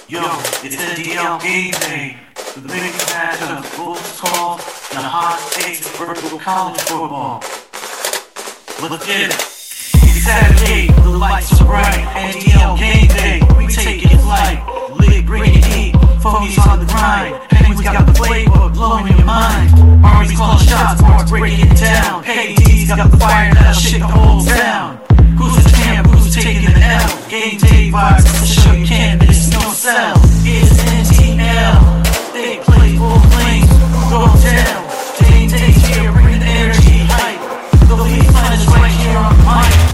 Yo, it's NDL Game Day. The biggest matchup, Bulls Call, and the hot takes of virtual college football. Let's get it. It's Saturday, the lights are bright. NDL Game Day, we take it light. Lit, bring it heat, fogies on the grind. Penguins got the playbook, blowing your mind. Army's calling shots, Mark's breaking it down. KD's got the fire that'll shake the whole town. Who's the champ, who's taking the L? Game day vibes, to show you can't miss no sell. It's NTL, they play full flames, who goes down? Game day's here, bring the energy, hype. The lead plan is right here on the mic.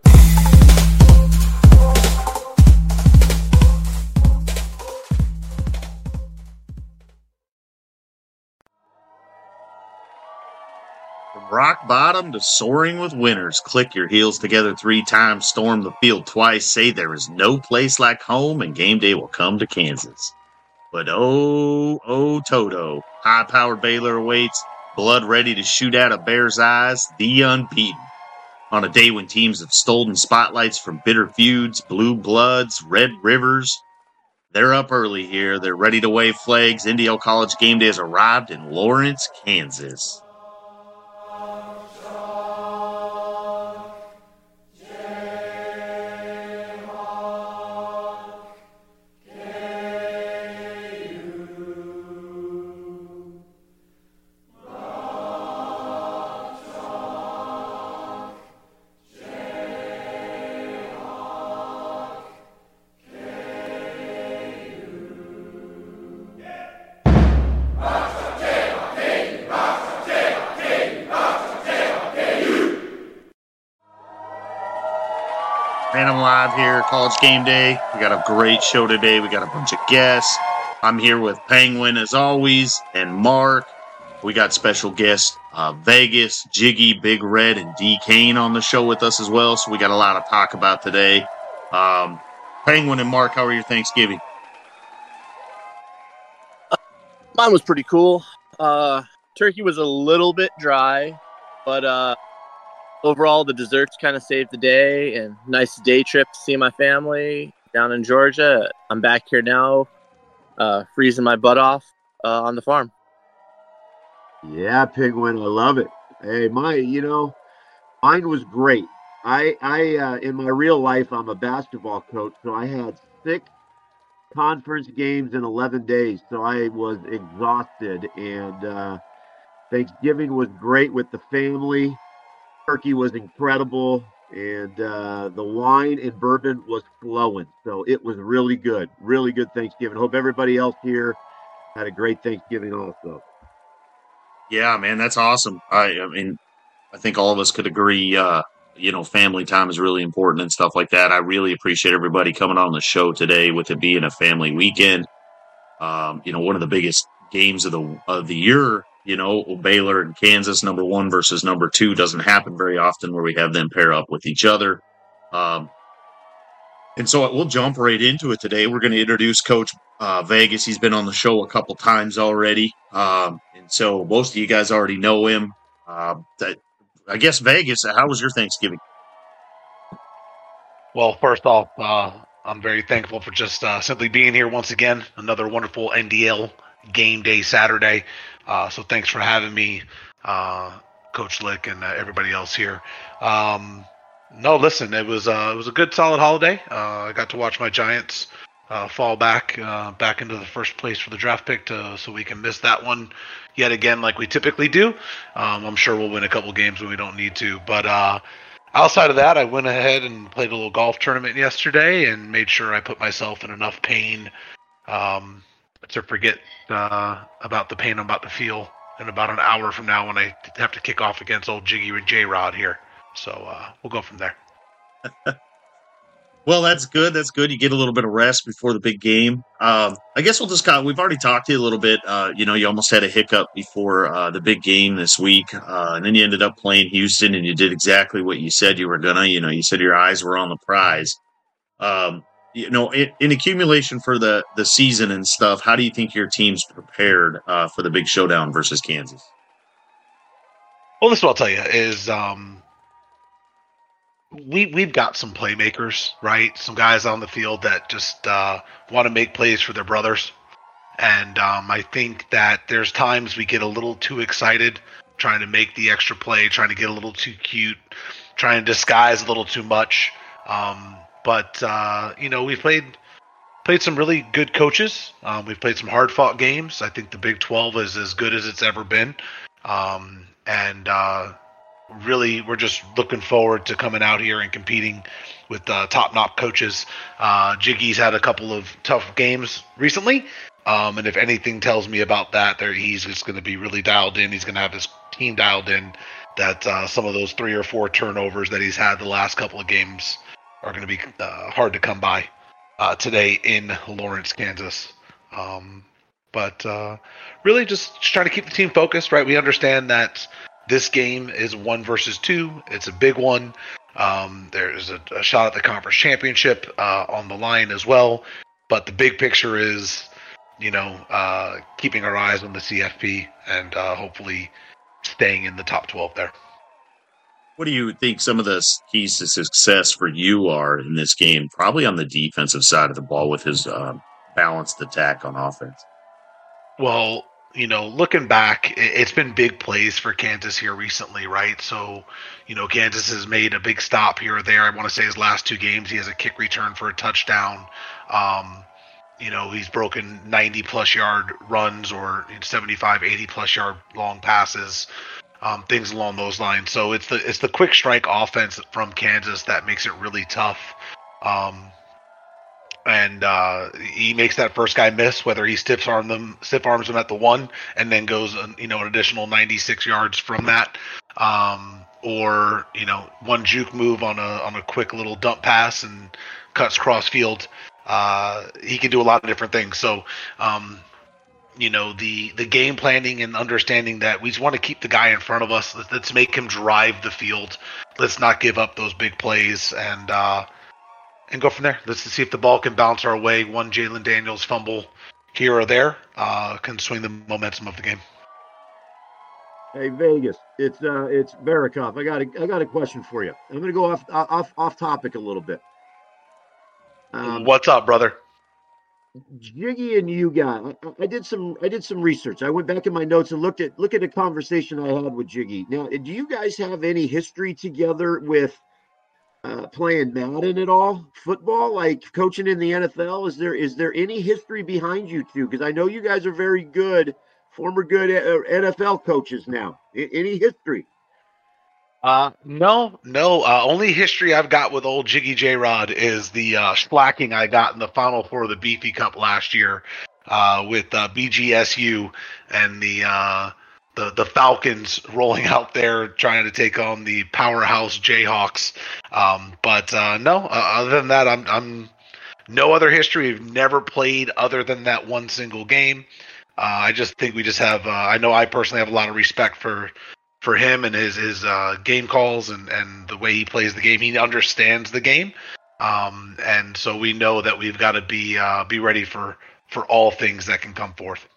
From rock bottom to soaring with winners, click your heels together 3 times, storm the field twice, say there is no place like home, and game day will come to Kansas. But oh, Toto, high-powered Baylor awaits, blood ready to shoot out of Bears' eyes, the unbeaten. On a day when teams have stolen spotlights from bitter feuds, blue bloods, red rivers, they're up early here. They're ready to wave flags. NDL College Game Day has arrived in Lawrence, Kansas. Random Live here, College Game Day. We got a great show today. We got a bunch of guests. I'm here with Penguin, as always, and Mark. We got special guests, Vegas, Jiggy, Big Red, and D. Kane on the show with us as well, so we got a lot to talk about today. Penguin and Mark, how are your Thanksgiving? Mine was pretty cool. Turkey was a little bit dry, but overall, the desserts kind of saved the day, and nice day trip to see my family down in Georgia. I'm back here now, freezing my butt off on the farm. Yeah, Penguin, I love it. Hey, mine was great. I in my real life, I'm a basketball coach, so I had 6 conference games in 11 days, so I was exhausted, and Thanksgiving was great with the family. Turkey was incredible, and the wine and bourbon was flowing. So it was really good Thanksgiving. Hope everybody else here had a great Thanksgiving also. Yeah, man, that's awesome. I mean, I think all of us could agree, family time is really important and stuff like that. I really appreciate everybody coming on the show today with it being a family weekend. One of the biggest games of the year, Baylor and Kansas, number 1 versus number 2, doesn't happen very often where we have them pair up with each other. And so we'll jump right into it today. We're going to introduce Coach Vegas. He's been on the show a couple times already. And so most of you guys already know him. I guess, Vegas, how was your Thanksgiving? Well, first off, I'm very thankful for just simply being here once again. Another wonderful NDL Game Day Saturday. So thanks for having me, Coach Lick, and everybody else here. No, listen, it was a good, solid holiday. I got to watch my Giants fall back into the first place for the draft pick, so we can miss that one yet again, like we typically do. I'm sure we'll win a couple games when we don't need to, but outside of that, I went ahead and played a little golf tournament yesterday and made sure I put myself in enough pain to forget about the pain I'm about to feel in about an hour from now when I have to kick off against old Jiggy and J-Rod here. So we'll go from there. Well, that's good. That's good. You get a little bit of rest before the big game. I guess we'll just we've already talked to you a little bit. You almost had a hiccup before the big game this week. And then you ended up playing Houston, and you did exactly what you said you were going to. You said your eyes were on the prize. In accumulation for the season and stuff, how do you think your team's prepared for the big showdown versus Kansas? Well, this is what I'll tell you is we've got some playmakers, right? Some guys on the field that just want to make plays for their brothers. And I think that there's times we get a little too excited trying to make the extra play, trying to get a little too cute, trying to disguise a little too much. But we've played some really good coaches. We've played some hard-fought games. I think the Big 12 is as good as it's ever been. Really, we're just looking forward to coming out here and competing with top-notch coaches. Jiggy's had a couple of tough games recently. And if anything tells me about that, he's just going to be really dialed in. He's going to have his team dialed in that some of those 3 or 4 turnovers that he's had the last couple of games are going to be hard to come by today in Lawrence, Kansas. But really just trying to keep the team focused, right? We understand that this game is 1 versus 2. It's a big one. There's a shot at the conference championship on the line as well. But the big picture is, keeping our eyes on the CFP and hopefully staying in the top 12 there. What do you think some of the keys to success for you are in this game? Probably on the defensive side of the ball with his balanced attack on offense. Well, looking back, it's been big plays for Kansas here recently, right? So, Kansas has made a big stop here or there. I want to say his last 2 games, he has a kick return for a touchdown. He's broken 90-plus yard runs or 75, 80-plus yard long passes, things along those lines. So it's the quick strike offense from Kansas that makes it really tough. And he makes that first guy miss, whether he stiff arms them at the 1 and then goes an additional 96 yards from that, or one juke move on a quick little dump pass and cuts cross field. He can do a lot of different things. So, the game planning and understanding that we just want to keep the guy in front of us. Let's make him drive the field. Let's not give up those big plays and go from there. Let's see if the ball can bounce our way. One Jalen Daniels fumble here or there can swing the momentum of the game. Hey, Vegas, it's Barakov. I got a question for you. I'm going to go off topic a little bit. What's up, brother? Jiggy and you guys, I did some research. I went back in my notes and looked at a conversation I had with Jiggy. Now, do you guys have any history together with playing Madden at all? Football, like coaching in the NFL? Is there any history behind you two? Because I know you guys are very good, former good NFL coaches now. Any history? No. Only history I've got with old Jiggy J Rod is the splacking I got in the Final Four of the Beefy Cup last year with BGSU and the Falcons rolling out there trying to take on the powerhouse Jayhawks. But no, other than that, I'm no other history. We've never played other than that one single game. I just think we just have. I know I personally have a lot of respect for him and his game calls and the way he plays the game. He understands the game, and so we know that we've got to be ready for all things that can come forth.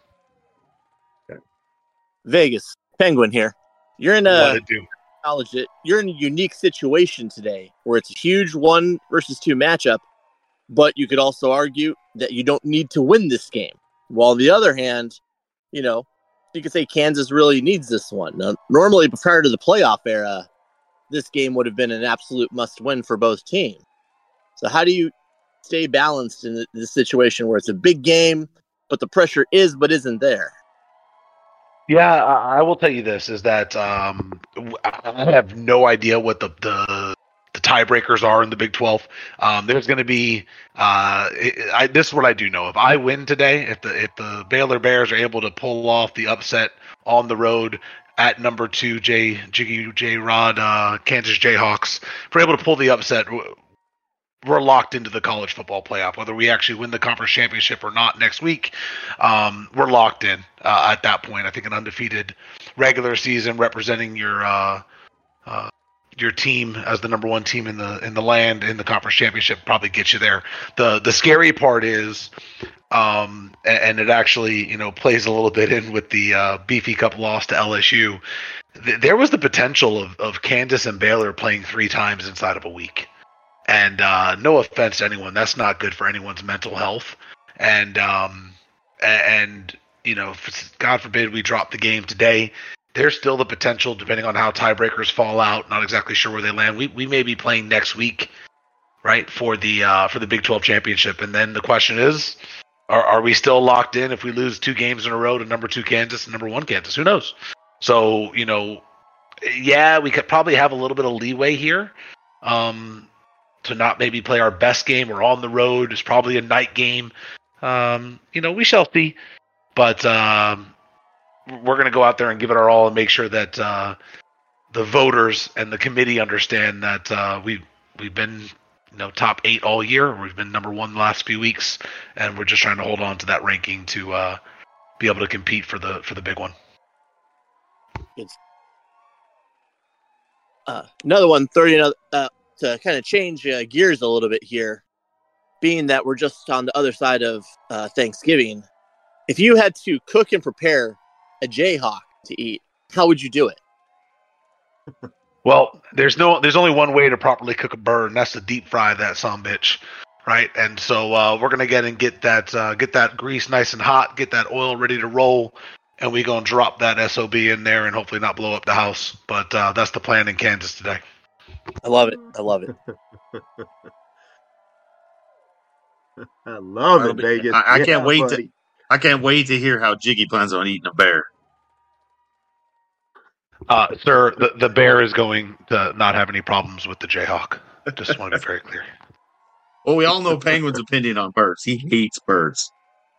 Vegas Penguin here. You're in you're in a unique situation today where it's a huge 1 versus 2 matchup, but you could also argue that you don't need to win this game. While on the other hand, you could say Kansas really needs this one. Now, normally, prior to the playoff era, this game would have been an absolute must-win for both teams. So how do you stay balanced in this situation where it's a big game, but the pressure is but isn't there? Yeah, I will tell you this, is that I have no idea what the tiebreakers are in the Big 12. There's going to be this is what I do know. If I win today, if the Baylor Bears are able to pull off the upset on the road at number 2, Jiggy J Rod, Kansas Jayhawks, if we're able to pull the upset, we're locked into the college football playoff. Whether we actually win the conference championship or not next week, we're locked in at that point. I think an undefeated regular season representing your team as the number 1 team in the land in the conference championship probably gets you there. The scary part is, and it actually plays a little bit in with the Beefy Cup loss to LSU. there was the potential of Kansas and Baylor playing 3 times inside of a week. And no offense to anyone, that's not good for anyone's mental health. And you know, God forbid we drop the game today, there's still the potential, depending on how tiebreakers fall out. Not exactly sure where they land. We may be playing next week, right, for the Big 12 championship. And then the question is, are we still locked in if we lose 2 games in a row to number 2 Kansas and number 1 Kansas? Who knows? So, you know, yeah, we could probably have a little bit of leeway here to not maybe play our best game. We're on the road. It's probably a night game. You know, we shall see. But we're going to go out there and give it our all and make sure that the voters and the committee understand that we've been, you know, top 8 all year. We've been number 1 the last few weeks, and we're just trying to hold on to that ranking to be able to compete for the big one. Another one, 30. To kind of change gears a little bit here, being that we're just on the other side of Thanksgiving. If you had to cook and prepare a Jayhawk to eat, how would you do it? Well, there's only one way to properly cook a bird, and that's to deep fry that sumbitch, right? And so we're gonna get that grease nice and hot, get that oil ready to roll, and we're gonna drop that SOB in there and hopefully not blow up the house. But that's the plan in Kansas today. I love it. I love it. I love it, Vegas. I can't wait buddy. I can't wait to hear how Jiggy plans on eating a bear. Sir, the bear is going to not have any problems with the Jayhawk. Just want to be very clear. Well, we all know Penguin's opinion on birds. He hates birds.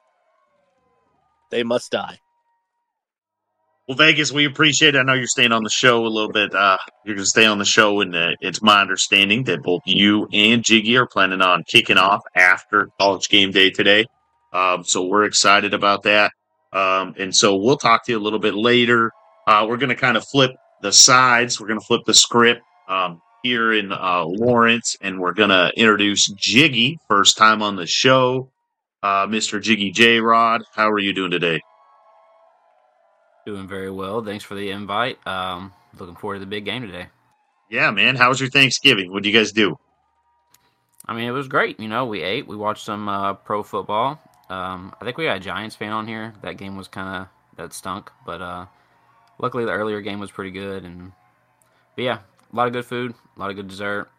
They must die. Well, Vegas, we appreciate it. I know you're staying on the show a little bit. You're going to stay on the show, and it's my understanding that both you and Jiggy are planning on kicking off after College Game Day today. So we're excited about that. And so we'll talk to you a little bit later. We're going to kind of flip the sides. We're going to flip the script here in Lawrence, and we're going to introduce Jiggy, first time on the show. Mr. Jiggy J-Rod, how are you doing today? Doing very well. Thanks for the invite. Looking forward to the big game today. Yeah, man. How was your Thanksgiving? What did you guys do? I mean, it was great. You know, we ate. We watched some pro football. I think we got a Giants fan on here. That game was that stunk. But luckily, the earlier game was pretty good. But yeah, a lot of good food, a lot of good dessert.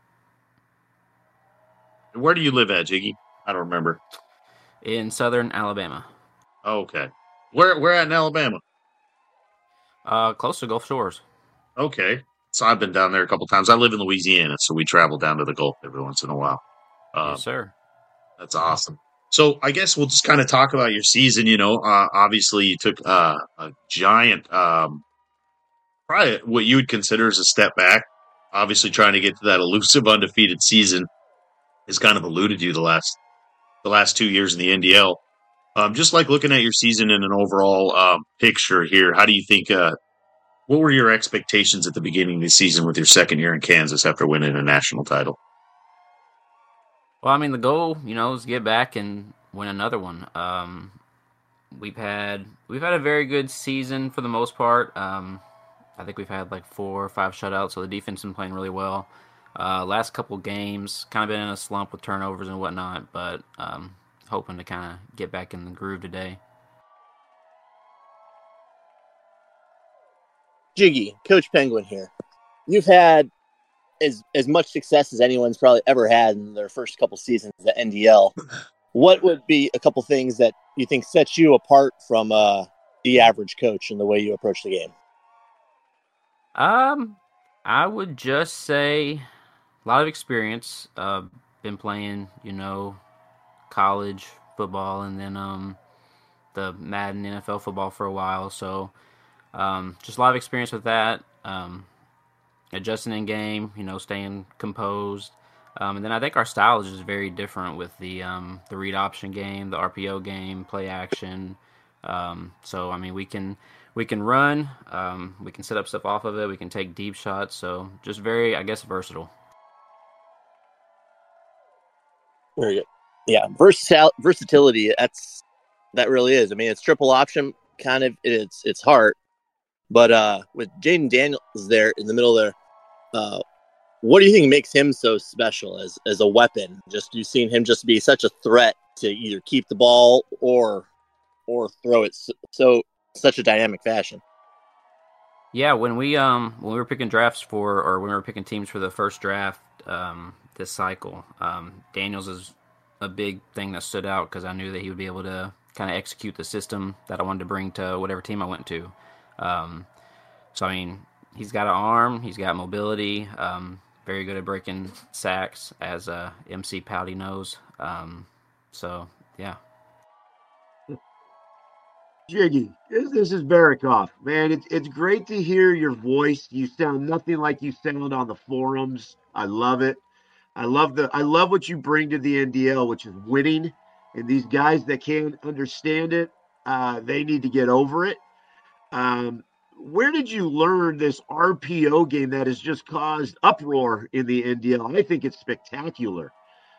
Where do you live at, Jiggy? I don't remember. In southern Alabama. Oh, okay. Where at in Alabama? Close to Gulf Shores. Okay. So I've been down there a couple times. I live in Louisiana, so we travel down to the Gulf every once in a while. Yes, sir. That's awesome. So I guess we'll just kind of talk about your season. You know, obviously you took a giant, probably what you would consider as a step back. Obviously trying to get to that elusive undefeated season has kind of eluded you the last 2 years in the NDL. Just like looking at your season in an overall picture here, how do you think, what were your expectations at the beginning of the season with your second year in Kansas after winning a national title? Well, I mean, the goal, you know, is to get back and win another one. We've had a very good season for the most part. I think we've had like 4 or 5 shutouts, so the defense has been playing really well. Last couple games, kind of been in a slump with turnovers and whatnot, but hoping to kind of get back in the groove today. Jiggy, Coach Penguin here. You've had as much success as anyone's probably ever had in their first couple seasons at NDL. What would be a couple things that you think sets you apart from the average coach in the way you approach the game? I would just say a lot of experience. Been playing, you know, college football and then the Madden NFL football for a while. So just a lot of experience with that. Adjusting in game, you know, staying composed. And then I think our style is just very different with the read option game, the RPO game, play action. So I mean, we can run, we can set up stuff off of it, we can take deep shots. So just very, I guess, versatile. Very good. Yeah, versatility. That really is. I mean, it's triple option. Kind of, it's hard, But with Jaden Daniels there in the middle there, what do you think makes him so special as a weapon? Just you've seen him just be such a threat to either keep the ball or throw it such a dynamic fashion. Yeah, when we were picking drafts when we were picking teams for the first draft this cycle, Daniels is a big thing that stood out because I knew that he would be able to kind of execute the system that I wanted to bring to whatever team I went to. So I mean, he's got an arm, he's got mobility, very good at breaking sacks, as MC Pouty knows. So yeah. Jiggy, this is Barikoff. Man, it's great to hear your voice. You sound nothing like you sound on the forums. I love it. I love what you bring to the NDL, which is winning. And these guys that can't understand it, they need to get over it. Where did you learn this RPO game that has just caused uproar in the NDL? I think it's spectacular.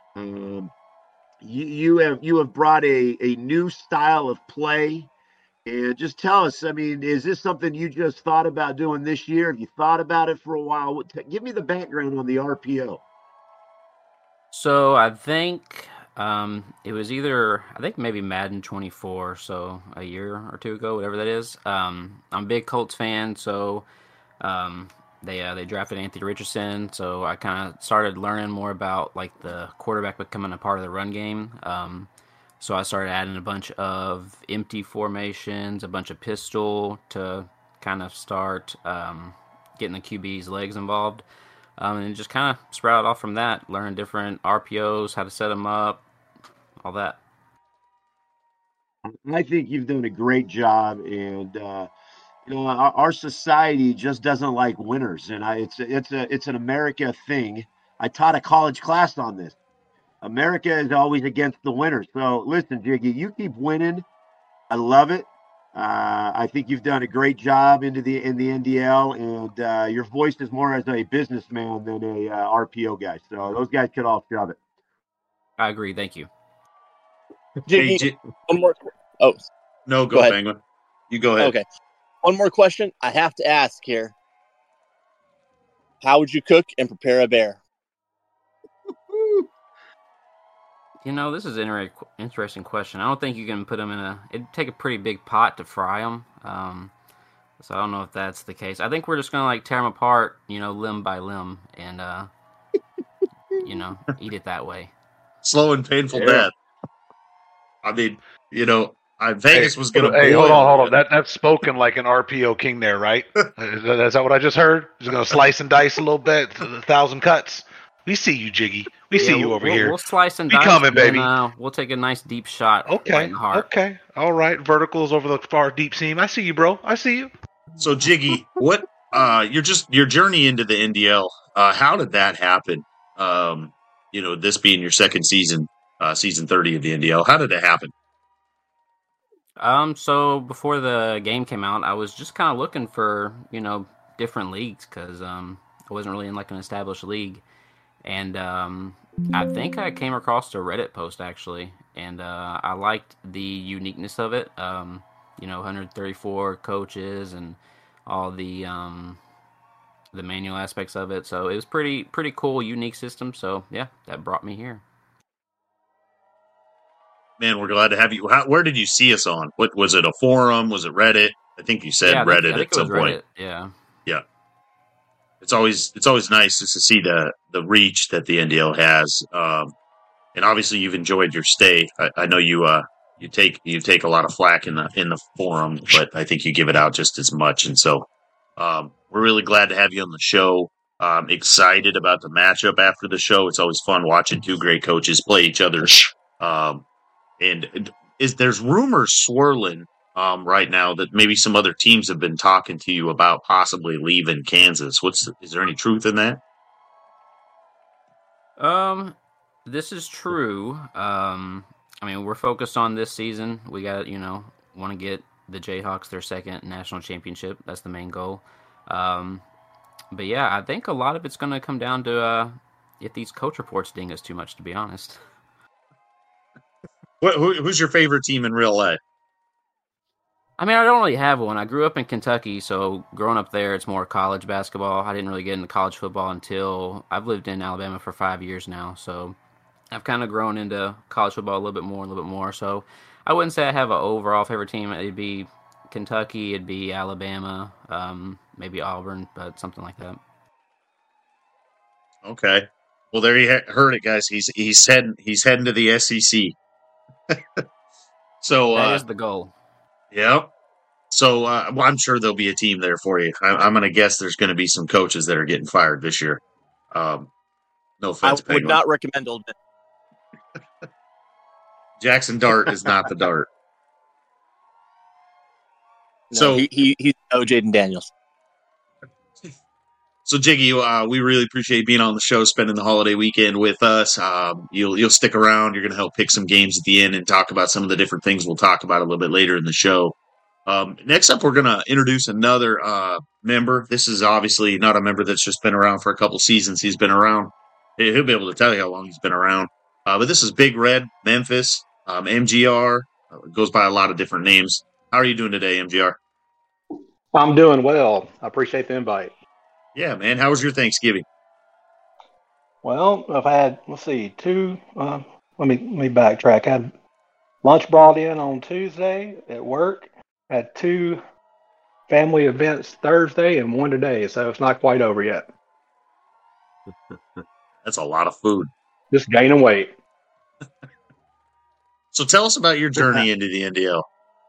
You have brought a new style of play. And just tell us, I mean, is this something you just thought about doing this year? Have you thought about it for a while? Give me the background on the RPO. So I think it was maybe Madden 24, so a year or two ago, whatever that is. I'm a big Colts fan, so they drafted Anthony Richardson, so I kind of started learning more about like the quarterback becoming a part of the run game. So I started adding a bunch of empty formations, a bunch of pistol to kind of start getting the QB's legs involved. And it just kind of sprouted off from that, learning different RPOs, how to set them up, all that. I think you've done a great job, and our society just doesn't like winners, and it's an America thing. I taught a college class on this. America is always against the winners. So listen, Jiggy, you keep winning. I love it. I think you've done a great job in the NDL, and your voice is more as a businessman than a RPO guy. So those guys could all shove it. I agree. Thank you. Jiggy, one more. Oh, no, go ahead, Penguin. You go ahead. Okay, one more question I have to ask here. How would you cook and prepare a bear? This is an interesting question. I don't think you can put them it'd take a pretty big pot to fry them. So I don't know if that's the case. I think we're just going to tear them apart, limb by limb and, eat it that way. Slow and painful death. I mean, Vegas was going to Hey, hold on. That's spoken like an RPO king there, right? Is that what I just heard? He's going to slice and dice a little bit, 1,000 cuts. We see you, Jiggy. We see you over here. We'll slice and dice. Be coming, baby. We'll take a nice deep shot. Okay. Right in the heart. Okay. All right. Verticals over the far deep seam. I see you, bro. I see you. So, Jiggy, what? Your journey into the NDL. How did that happen? This being your second season, season 30 of the NDL. How did it happen? So before the game came out, I was just kind of looking for different leagues because I wasn't really in an established league. And I think I came across a Reddit post, actually, and I liked the uniqueness of it. 134 coaches and all the manual aspects of it. So it was pretty cool, unique system. So, yeah, that brought me here. Man, we're glad to have you. Where did you see us on? What was it, a forum? Was it Reddit? I think you said Reddit at some point. Yeah. Yeah. It's always nice just to see the reach that the NDL has, and obviously you've enjoyed your stay. I know you take a lot of flack in the forum, but I think you give it out just as much. And so we're really glad to have you on the show. Excited about the matchup after the show. It's always fun watching two great coaches play each other. And there's rumors swirling right now that maybe some other teams have been talking to you about possibly leaving Kansas. Is there any truth in that? This is true. We're focused on this season. We got, want to get the Jayhawks their second national championship. That's the main goal. But yeah, I think a lot of it's going to come down to if these coach reports ding us too much, to be honest. Who's your favorite team in real life? I mean, I don't really have one. I grew up in Kentucky, so growing up there, it's more college basketball. I didn't really get into college football until I've lived in Alabama for 5 years now. So I've kind of grown into college football a little bit more. So I wouldn't say I have an overall favorite team. It'd be Kentucky, it'd be Alabama, maybe Auburn, but something like that. Okay. Well, there you heard it, guys. He's heading to the SEC. So that is the goal. Yep. So well, I'm sure there'll be a team there for you. I'm going to guess there's going to be some coaches that are getting fired this year. No offense, I would not recommend Old Miss. Jackson Dart is not the Dart. No, so he's no Jaden Daniels. So Jiggy, we really appreciate being on the show, spending the holiday weekend with us. You'll stick around. You're going to help pick some games at the end and talk about some of the different things we'll talk about a little bit later in the show. Next up, we're going to introduce another member. This is obviously not a member that's just been around for a couple seasons. He's been around. He'll be able to tell you how long he's been around. But this is Big Red, Memphis, MGR. Goes by a lot of different names. How are you doing today, MGR? I'm doing well. I appreciate the invite. Yeah, man. How was your Thanksgiving? Well, I've had, two. Let me backtrack. I had lunch brought in on Tuesday at work. Had 2 family events Thursday and 1 today, so it's not quite over yet. That's a lot of food. Just gaining weight. So tell us about your journey into the NDL.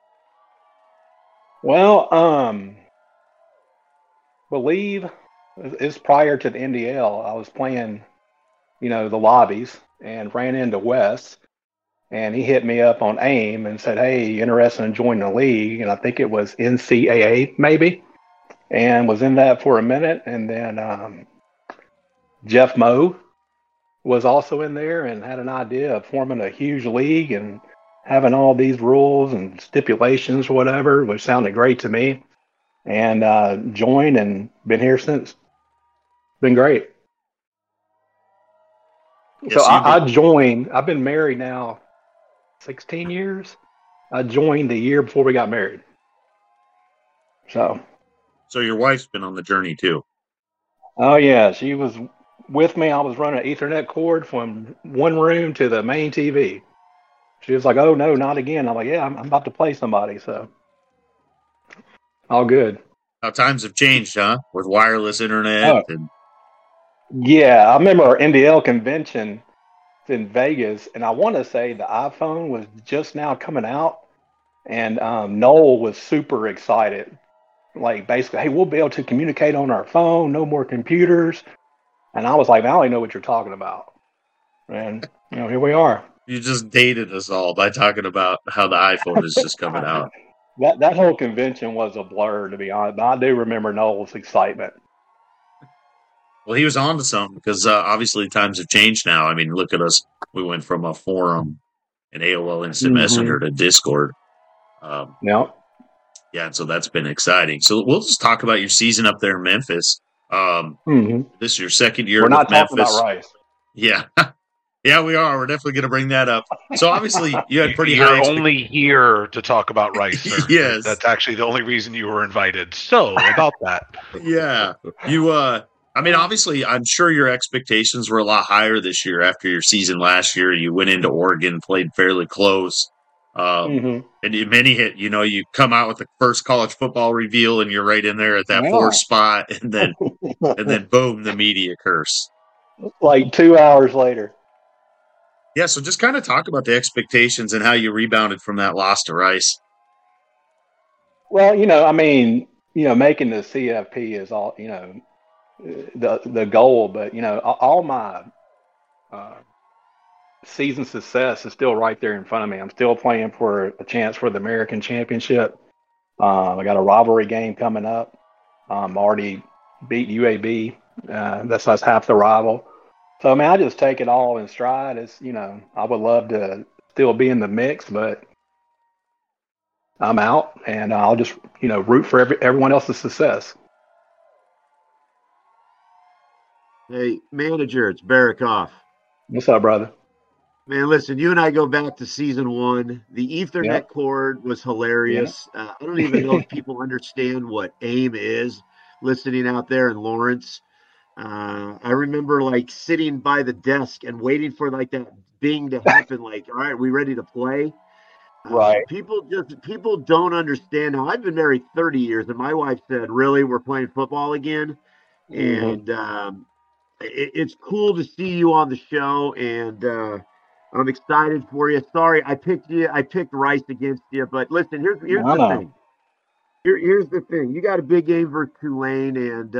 Well, believe it's prior to the NDL. I was playing, the lobbies and ran into Wes, and he hit me up on AIM and said, "Hey, you interested in joining the league?" And I think it was NCAA maybe, and was in that for a minute. And then Jeff Moe was also in there and had an idea of forming a huge league and having all these rules and stipulations or whatever, which sounded great to me. And joined and been here since. Been great. Yes, so I joined. I've been married now 16 years. I joined the year before we got married. So your wife's been on the journey too. Oh yeah, she was with me. I was running an Ethernet cord from one room to the main TV. She was like, "Oh no, not again." I'm like, "Yeah, I'm about to play somebody." So all good. How times have changed, huh? With wireless internet. Yeah, I remember our NDL convention in Vegas, and I want to say the iPhone was just now coming out, and Noel was super excited. Like, basically, "Hey, we'll be able to communicate on our phone, no more computers." And I was like, "I don't know what you're talking about." And, here we are. You just dated us all by talking about how the iPhone is just coming out. That whole convention was a blur, to be honest. But I do remember Noel's excitement. Well, he was on to something because obviously times have changed now. I mean, look at us. We went from a forum and AOL Instant Messenger to Discord. Yeah, and so that's been exciting. So we'll just talk about your season up there in Memphis. This is your second year with Memphis. We're not talking about Rice. Yeah. Yeah, we are. We're definitely going to bring that up. So obviously, you had pretty You're high. Only here to talk about Rice, sir. Yes, that's actually the only reason you were invited. So about that. Yeah, you. I mean, obviously, I'm sure your expectations were a lot higher this year after your season last year. You went into Oregon, played fairly close, and many hit. You come out with the first college football reveal, and you're right in there at that 4th spot, and then boom, the media curse. Like 2 hours later. Yeah, so just kind of talk about the expectations and how you rebounded from that loss to Rice. Well, making the CFP is all, the goal, but, all my season success is still right there in front of me. I'm still playing for a chance for the American Championship. I got a rivalry game coming up. Already beat UAB. That's half the rival. So, I just take it all in stride. It's, I would love to still be in the mix, but I'm out, and I'll just, root for everyone else's success. Hey, manager, it's Barrakoff. What's up, brother? Man, listen, you and I go back to season 1. The Ethernet Yep. cord was hilarious. I don't even know if people understand what AIM is listening out there in Lawrence. I remember like sitting by the desk and waiting for like that ding to happen. Like, all right, we ready to play? Right. People don't understand. Now, I've been married 30 years, and my wife said, "Really, we're playing football again?" Mhm. And it's cool to see you on the show, and I'm excited for you. Sorry, I picked you. I picked Rice against you, but listen, here's I the know. thing. Here's the thing. You got a big game versus Tulane, and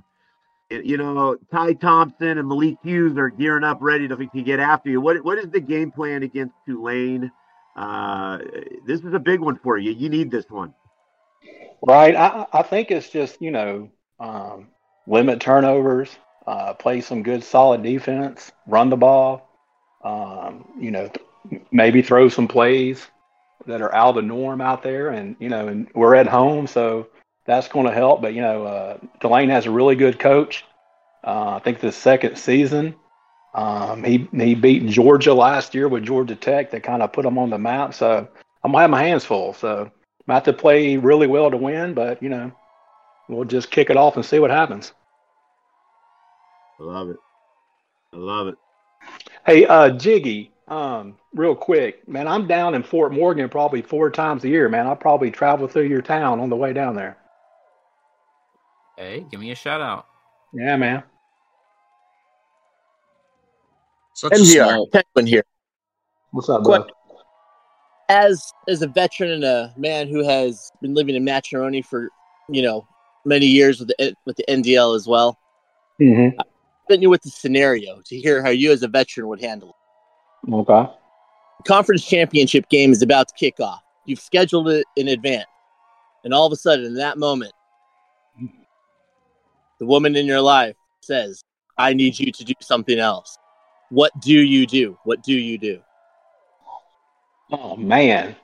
Ty Thompson and Malik Hughes are gearing up, ready to get after you. What is the game plan against Tulane? This is a big one for you. You need this one. Right. I think it's just, limit turnovers, play some good solid defense, run the ball, maybe throw some plays that are out of the norm out there. And we're at home, so that's going to help. But, Tulane has a really good coach. I think the second season, he beat Georgia last year with Georgia Tech that kind of put them on the map. So I'm going to have my hands full. So I have to play really well to win, but, we'll just kick it off and see what happens. I love it. Hey, Jiggy, real quick, man, I'm down in Fort Morgan probably 4 times a year, man. I'll probably travel through your town on the way down there. Hey, give me a shout out. Yeah, man. Such a MGR, small. Penguin here. What's up, bro? As a veteran and a man who has been living in matrimony for many years with the NDL as well, Mm-hmm. I'm you with the scenario to hear how you as a veteran would handle it. Okay. The conference championship game is about to kick off. You've scheduled it in advance, and all of a sudden, in that moment, the woman in your life says, "I need you to do something else." What do you do? What do you do? Oh, man.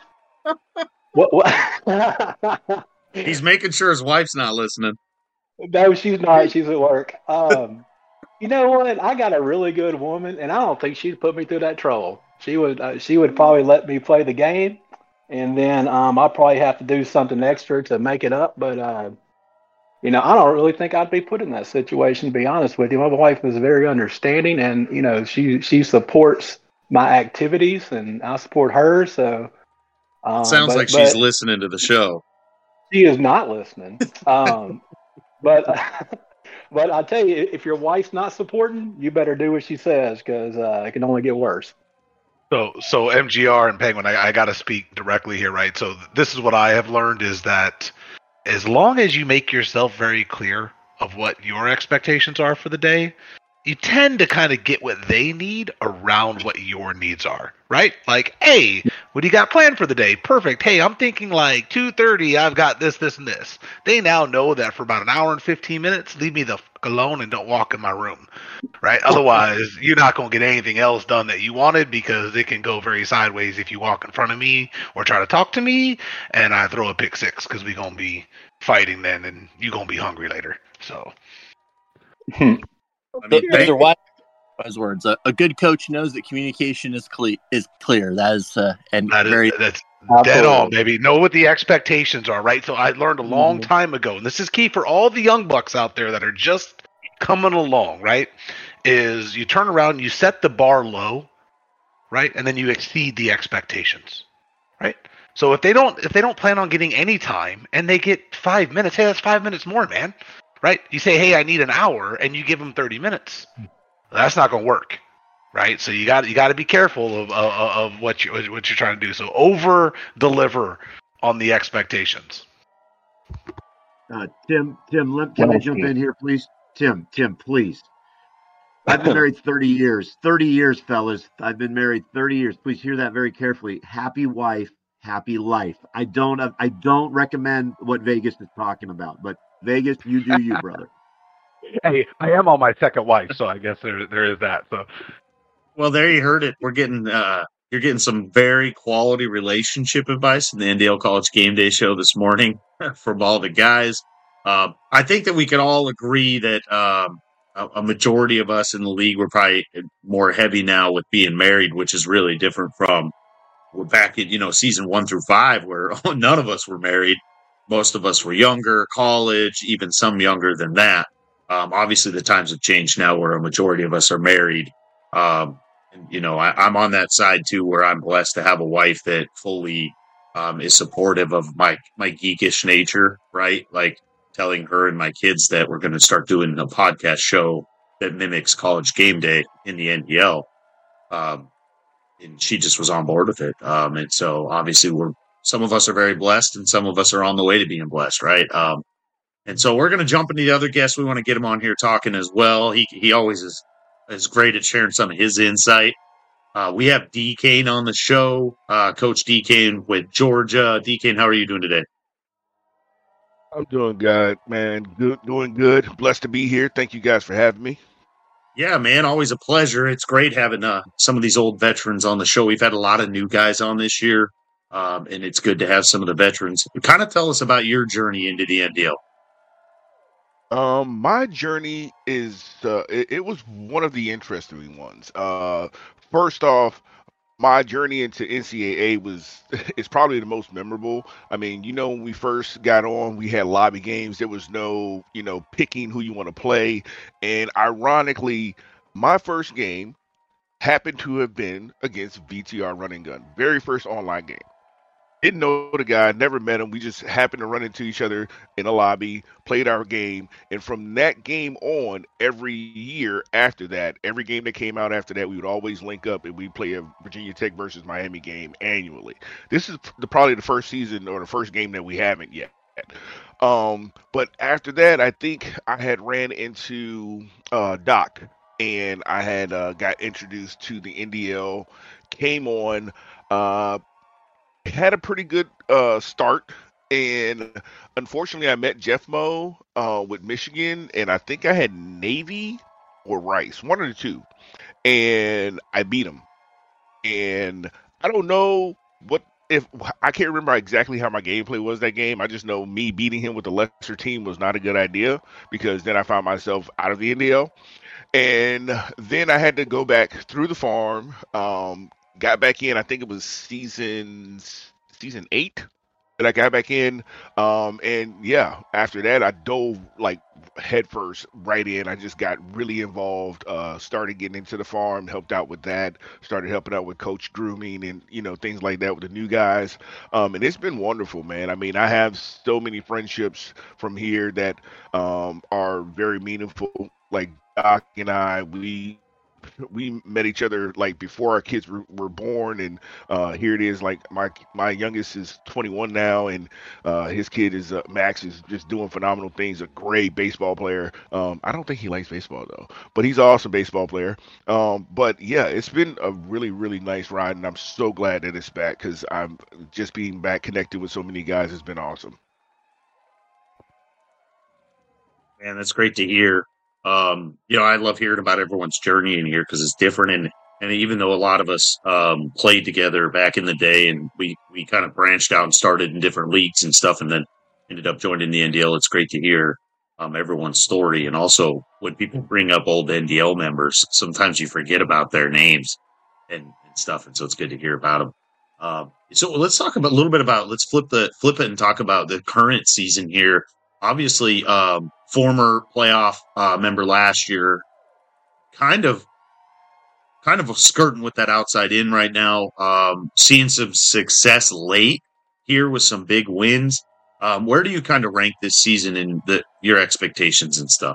What? He's making sure his wife's not listening. No, she's not. She's at work. You know what? I got a really good woman, and I don't think she'd put me through that trouble. She would probably let me play the game, and then I'll probably have to do something extra to make it up. But I don't really think I'd be put in that situation. To be honest with you, my wife is very understanding, and she supports my activities, and I support her. So Sounds like she's listening to the show. She is not listening. But I tell you, if your wife's not supporting, you better do what she says, because it can only get worse. So MGR and Penguin, I got to speak directly here, right? So this is what I have learned is that as long as you make yourself very clear of what your expectations are for the day, you tend to kind of get what they need around what your needs are, right? Like, hey, what do you got planned for the day? Perfect. Hey, I'm thinking like 2:30, I've got this, this, and this. They now know that for about an hour and 15 minutes, leave me the fuck alone and don't walk in my room, right? Otherwise, you're not going to get anything else done that you wanted, because it can go very sideways if you walk in front of me or try to talk to me and I throw a pick six, because we're going to be fighting then and you're going to be hungry later. So... I mean, Those are wise words. A good coach knows that communication is clear. That's dead on, baby. Know what the expectations are, right? So I learned a long time ago, and this is key for all the young bucks out there that are just coming along, right? Is you turn around and you set the bar low, right? And then you exceed the expectations, right? So if they don't plan on getting any time and they get 5 minutes, hey, that's 5 minutes more, man. Right? You say, hey, I need an hour, and you give them 30 minutes. That's not going to work, right? So you got to be careful of what you're trying to do. So over deliver on the expectations. Tim, can I jump in here, please? Tim, please. I've been married 30 years. 30 years, fellas. I've been married 30 years. Please hear that very carefully. Happy wife, happy life. I don't recommend what Vegas is talking about, but Vegas, you do you, brother. Hey, I am on my second wife, so I guess there is that. So, well, there you heard it. We're getting you're getting some very quality relationship advice in the NDL College Game Day show this morning from all the guys. I think that we can all agree that a majority of us in the league were probably more heavy now with being married, which is really different from we're back in, season 1 through 5 where none of us were married. Most of us were younger, college, even some younger than that. Obviously, the times have changed now where a majority of us are married. I'm on that side too, where I'm blessed to have a wife that fully is supportive of my geekish nature, right? Like telling her and my kids that we're going to start doing a podcast show that mimics College Game Day in the NPL. And she just was on board with it. And so obviously some of us are very blessed and some of us are on the way to being blessed, right? And so we're going to jump into the other guests. We want to get him on here talking as well. He always is great at sharing some of his insight. We have D. Kane on the show, Coach D. Kane with Georgia. D. Kane, how are you doing today? I'm doing good, man. Doing good. Blessed to be here. Thank you guys for having me. Yeah, man, always a pleasure. It's great having some of these old veterans on the show. We've had a lot of new guys on this year, and it's good to have some of the veterans. Kind of tell us about your journey into the NDL. My journey is it was one of the interesting ones. First off, my journey into NCAA is probably the most memorable. I mean, when we first got on, we had lobby games. There was no, picking who you want to play. And ironically, my first game happened to have been against VTR Running Gun. Very first online game. Didn't know the guy, never met him. We just happened to run into each other in a lobby, played our game, and from that game on, every year after that, every game that came out after that, we would always link up and we'd play a Virginia Tech versus Miami game annually. This is probably the first season or the first game that we haven't yet. But after that, I think I had ran into Doc, and I had got introduced to the NDL, came on. Had a pretty good start, and unfortunately, I met Jeff Moe with Michigan, and I think I had Navy or Rice, one of the two, and I beat him. And I don't know if I can't remember exactly how my gameplay was that game. I just know me beating him with the lesser team was not a good idea because then I found myself out of the NDL, and then I had to go back through the farm. Got back in. I think it was season 8 that I got back in. And yeah, after that, I dove like headfirst right in. I just got really involved. Started getting into the farm, helped out with that. Started helping out with coach grooming and things like that with the new guys. And it's been wonderful, man. I mean, I have so many friendships from here that are very meaningful. Like Doc and I, we met each other like before our kids were born, and here it is. Like my youngest is 21 now, and his kid is Max is just doing phenomenal things. A great baseball player. I don't think he likes baseball though, but he's an awesome baseball player. But yeah, it's been a really nice ride, and I'm so glad that it's back because I'm just being back connected with so many guys has been awesome. Man, that's great to hear. I love hearing about everyone's journey in here because it's different. And even though a lot of us played together back in the day and we kind of branched out and started in different leagues and stuff and then ended up joining the NDL, it's great to hear everyone's story. And also when people bring up old NDL members, sometimes you forget about their names and stuff. And so it's good to hear about them. So let's talk about a little bit about, let's flip it and talk about the current season here. Obviously, former playoff member last year, kind of skirting with that outside in right now. Seeing some success late here with some big wins. Where do you kind of rank this season in your expectations and stuff?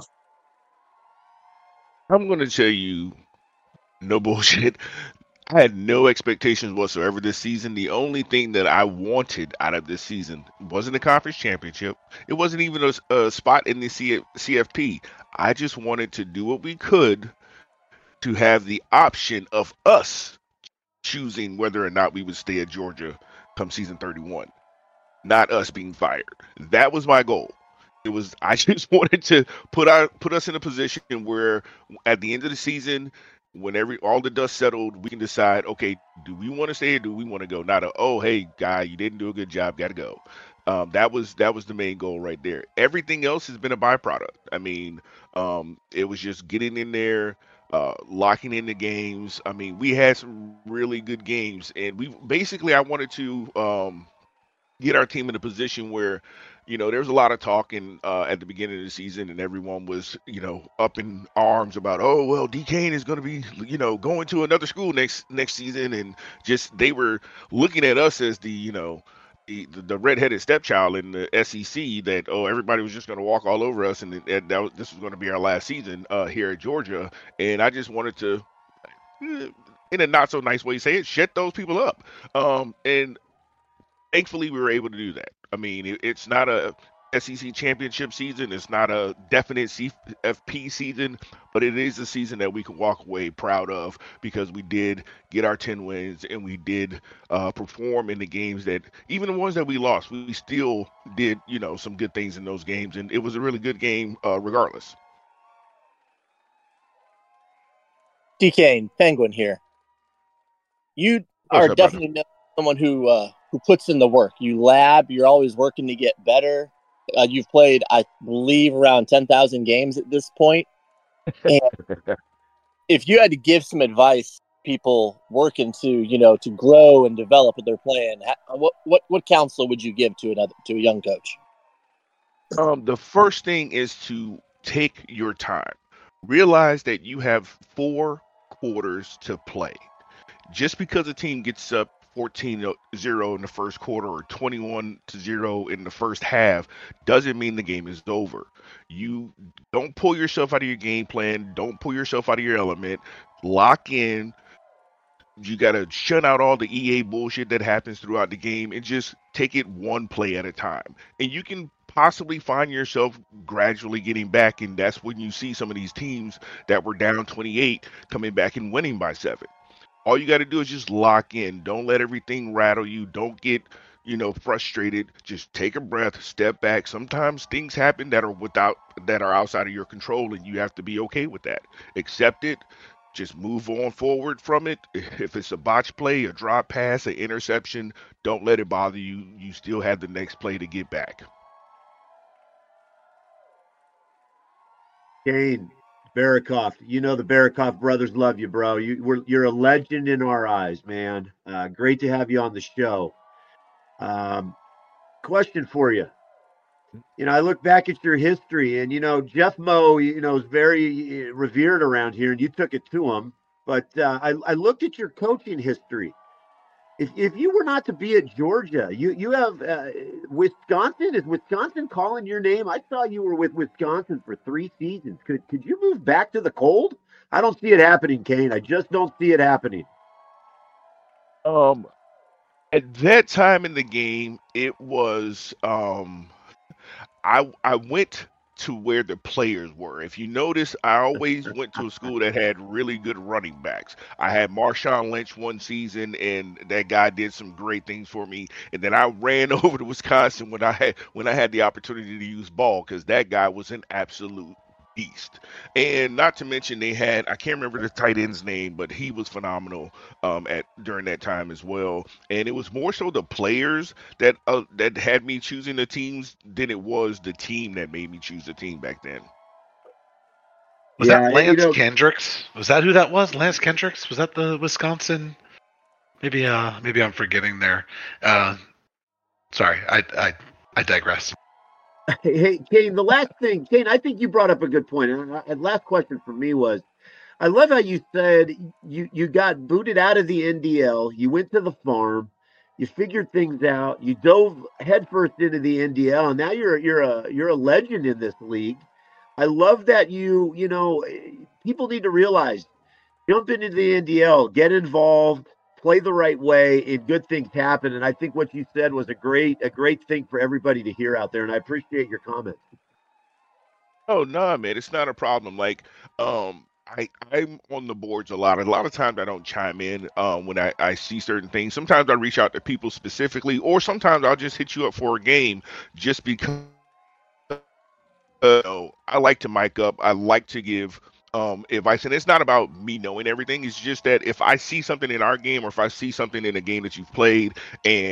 I'm going to tell you, no bullshit. I had no expectations whatsoever this season. The only thing that I wanted out of this season wasn't a conference championship. It wasn't even a spot in the CFP. I just wanted to do what we could to have the option of us choosing whether or not we would stay at Georgia come season 31, not us being fired. That was my goal. I just wanted to put us in a position where at the end of the season, when all the dust settled, we can decide, okay, do we want to stay or do we want to go? Not oh, hey, guy, you didn't do a good job, got to go. That was the main goal right there. Everything else has been a byproduct. I mean, it was just getting in there, locking in the games. I mean, we had some really good games, and we basically I wanted to get our team in a position where, there was a lot of talking at the beginning of the season, and everyone was, up in arms about, oh well, D Kane is going to be, going to another school next season, and just they were looking at us as the redheaded stepchild in the SEC that everybody was just going to walk all over us, and this was going to be our last season here at Georgia, and I just wanted to, in a not so nice way, say it, shut those people up, and thankfully we were able to do that. I mean, it's not a SEC championship season, it's not a definite CFP season, but it is a season that we can walk away proud of because we did get our 10 wins and we did perform in the games that, even the ones that we lost, we still did, some good things in those games, and it was a really good game regardless. D Kane, Penguin here. You are definitely someone who puts in the work. You lab, you're always working to get better. You've played, I believe, around 10,000 games at this point. And if you had to give some advice, people working to grow and develop what they're playing, what counsel would you give to a young coach? The first thing is to take your time. Realize that you have 4 quarters to play. Just because a team gets up 14-0 in the first quarter or 21-0 in the first half doesn't mean the game is over. You don't pull yourself out of your game plan. Don't pull yourself out of your element. Lock in. You got to shut out all the EA bullshit that happens throughout the game and just take it one play at a time. And you can possibly find yourself gradually getting back, and that's when you see some of these teams that were down 28 coming back and winning by 7. All you got to do is just lock in. Don't let everything rattle you. Don't get, frustrated. Just take a breath, step back. Sometimes things happen that are outside of your control, and you have to be okay with that. Accept it. Just move on forward from it. If it's a botch play, a drop pass, an interception, don't let it bother you. You still have the next play to get back. Kane Barikoff, the Barikoff brothers love you, bro. You're a legend in our eyes, man. Great to have you on the show. Question for you. I look back at your history, and Jeff Moe, is very revered around here, and you took it to him. But I looked at your coaching history. If you were not to be at Georgia, you have Wisconsin. Is Wisconsin calling your name? I saw you were with Wisconsin for 3 seasons. Could you move back to the cold? I don't see it happening, Kane. I just don't see it happening. At that time in the game, it was I went to where the players were. If you notice, I always went to a school that had really good running backs. I had Marshawn Lynch one season, and that guy did some great things for me. And then I ran over to Wisconsin when I had the opportunity to use ball, because that guy was an absolute beast. And not to mention, they had, I can't remember the tight end's name, but he was phenomenal during that time as well. And it was more so the players that had me choosing the teams than it was the team that made me choose the team back then. Was that Lance Kendricks? Was that who that was? Lance Kendricks? Was that the Wisconsin? Maybe I'm forgetting there. Sorry, I digress. Hey, Kane, the last thing, Kane, I think you brought up a good point. And last question for me was, I love how you said you got booted out of the NDL, you went to the farm, you figured things out, you dove headfirst into the NDL, and now you're a legend in this league. I love that people need to realize, jump into the NDL, get involved, play the right way, and good things happen. And I think what you said was a great thing for everybody to hear out there. And I appreciate your comments. Oh no, man, it's not a problem. Like, I'm on the boards a lot. A lot of times I don't chime in when I see certain things. Sometimes I reach out to people specifically, or sometimes I'll just hit you up for a game just because I like to mic up. I like to give advice, and it's not about me knowing everything. It's just that if I see something in our game, or if I see something in a game that you've played, and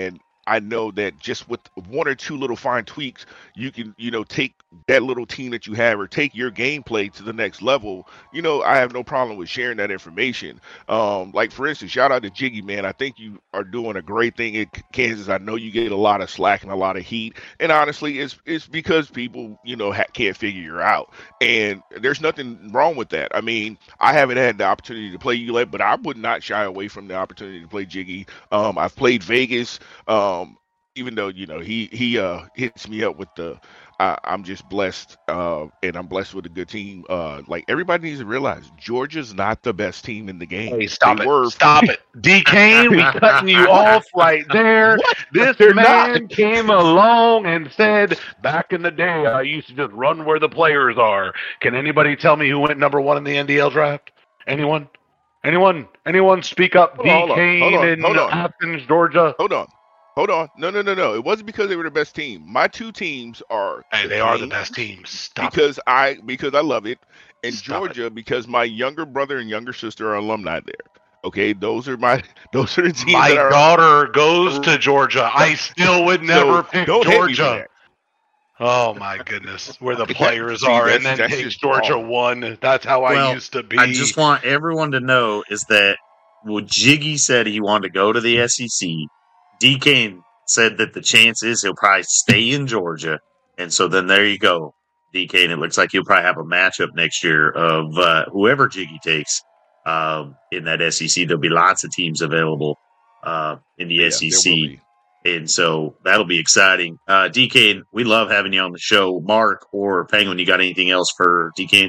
I know that just with one or two little fine tweaks, you can, take that little team that you have or take your gameplay to the next level. I have no problem with sharing that information. Like for instance, shout out to Jiggy, man. I think you are doing a great thing in Kansas. I know you get a lot of slack and a lot of heat, and honestly, it's because people, can't figure you out, and there's nothing wrong with that. I mean, I haven't had the opportunity to play ULEP, but I would not shy away from the opportunity to play Jiggy. I've played Vegas. Even though he hits me up with the I'm just blessed, and I'm blessed with a good team. Like everybody needs to realize Georgia's not the best team in the game. Hey, stop it, D. Kane, we cutting you off right there. What? This They're man came along and said, back in the day, I used to just run where the players are. Can anybody tell me who went number 1 in the NDL draft? Anyone? Anyone speak up? Hold on, Kane in hold on. Athens, Georgia. Hold on. No. It wasn't because they were the best team. My two teams are. Hey, they are the best teams. Stop because I love it, and Stop Georgia because my younger brother and younger sister are alumni there. Okay, those are the teams. My that are, daughter goes to Georgia. I still would never pick don't hate me for Georgia. that. Oh my goodness, where the Okay, players see, are, that's- and then that's take just Georgia wrong. 1. That's how I Well, used to be. I just want everyone to know is that Jiggy said he wanted to go to the SEC. D. Kane said that the chance is he'll probably stay in Georgia. And so then there you go, D. Kane. It looks like you'll probably have a matchup next year of whoever Jiggy takes in that SEC. There'll be lots of teams available in the Yeah, there SEC. will be. And so that'll be exciting. D. Kane, we love having you on the show. Mark or Penguin, you got anything else for D. Kane?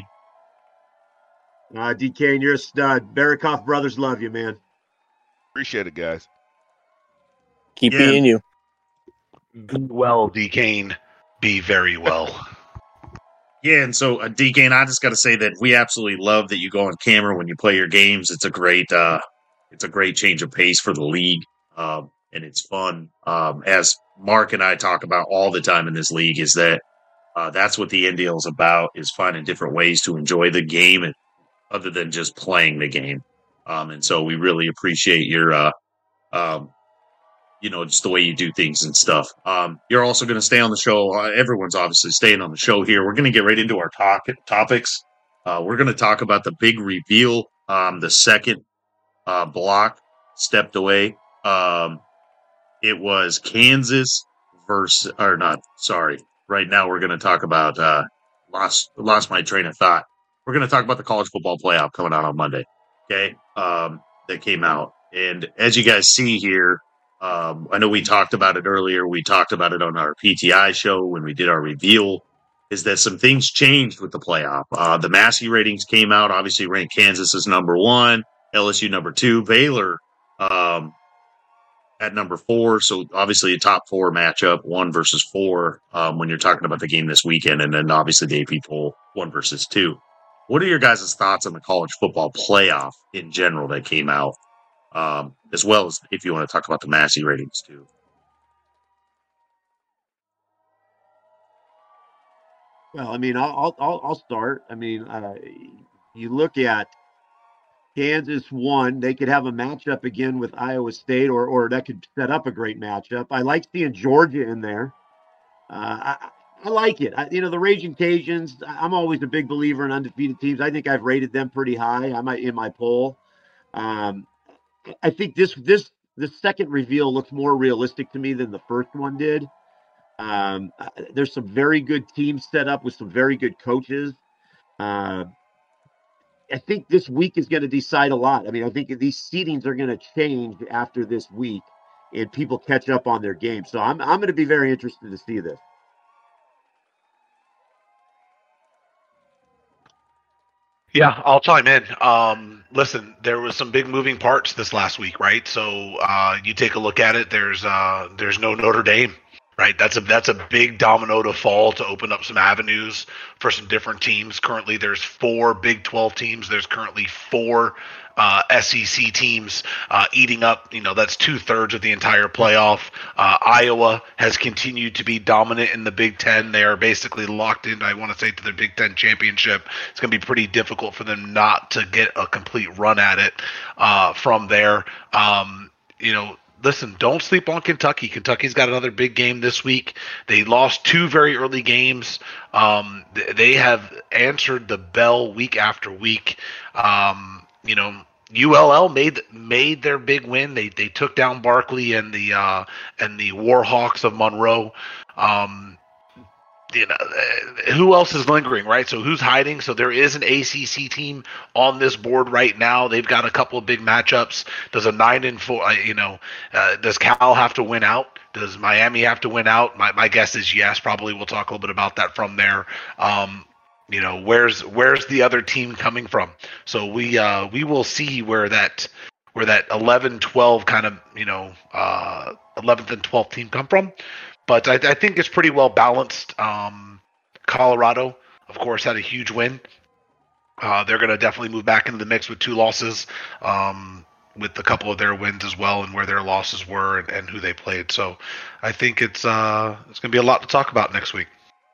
DK, you're a stud. Barikoff brothers love you, man. Appreciate it, guys. Keep Yeah. being you. Be well, D. Kane. Be very well. Yeah, and so D. Kane, I just got to say that we absolutely love that you go on camera when you play your games. It's a great change of pace for the league, and it's fun. As Mark and I talk about all the time in this league, is that that's what the NDL is about: is finding different ways to enjoy the game, and other than just playing the game. And so we really appreciate your just the way you do things and stuff. You're also going to stay on the show. Everyone's obviously staying on the show here. We're going to get right into our topics. We're going to talk about the big reveal. The second block stepped away. It was Kansas versus, or not, sorry. Right now we're going to talk about, lost my train of thought. We're going to talk about the college football playoff coming out on Monday. Okay. That came out. And as you guys see here, I know we talked about it earlier. We talked about it on our PTI show when we did our reveal, is that some things changed with the playoff. The Massey ratings came out, obviously ranked Kansas as number 1, LSU number 2, Baylor at number 4. So obviously a top 4 matchup, 1 versus 4, when you're talking about the game this weekend. And then obviously the AP poll, 1 versus 2. What are your guys' thoughts on the college football playoff in general that came out? As well as if you want to talk about the Massey ratings too. Well, I mean, I'll start. I mean, you look at Kansas 1, they could have a matchup again with Iowa State, or that could set up a great matchup. I like seeing Georgia in there. I like it. The Raging Cajuns, I'm always a big believer in undefeated teams. I think I've rated them pretty high. I might in my poll. I think this second reveal looks more realistic to me than the first one did. There's some very good teams set up with some very good coaches. I think this week is going to decide a lot. I mean, I think these seedings are going to change after this week, and people catch up on their game. So I'm going to be very interested to see this. Yeah, I'll chime in. Listen, there was some big moving parts this last week, right? So you take a look at it. There's no Notre Dame, right? That's a big domino to fall to open up some avenues for some different teams. Currently, there's 4 Big 12 teams. There's currently 4 SEC teams eating up, that's 2/3 of the entire playoff. Iowa has continued to be dominant in the Big Ten. They are basically locked in, I want to say, to the Big Ten championship. It's going to be pretty difficult for them not to get a complete run at it from there. listen, don't sleep on Kentucky. Kentucky's got another big game this week. They lost 2 very early games. They have answered the bell week after week. ULL made their big win. They took down Barkley and the Warhawks of Monroe. Who else is lingering, right? So who's hiding? So there is an ACC team on this board right now. They've got a couple of big matchups. Does a 9-4, does Cal have to win out? Does Miami have to win out? My guess is yes. Probably we'll talk a little bit about that from there. Where's the other team coming from? So we will see where that 11-12 kind of 11th and 12th team come from. But I think it's pretty well balanced. Colorado, of course, had a huge win. They're going to definitely move back into the mix with 2 losses, with a couple of their wins as well, and where their losses were and who they played. So I think it's going to be a lot to talk about next week.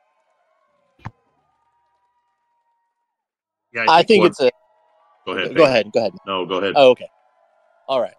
Yeah, I think it's a. Go ahead. Go ahead. No, go ahead. Oh, okay. All right.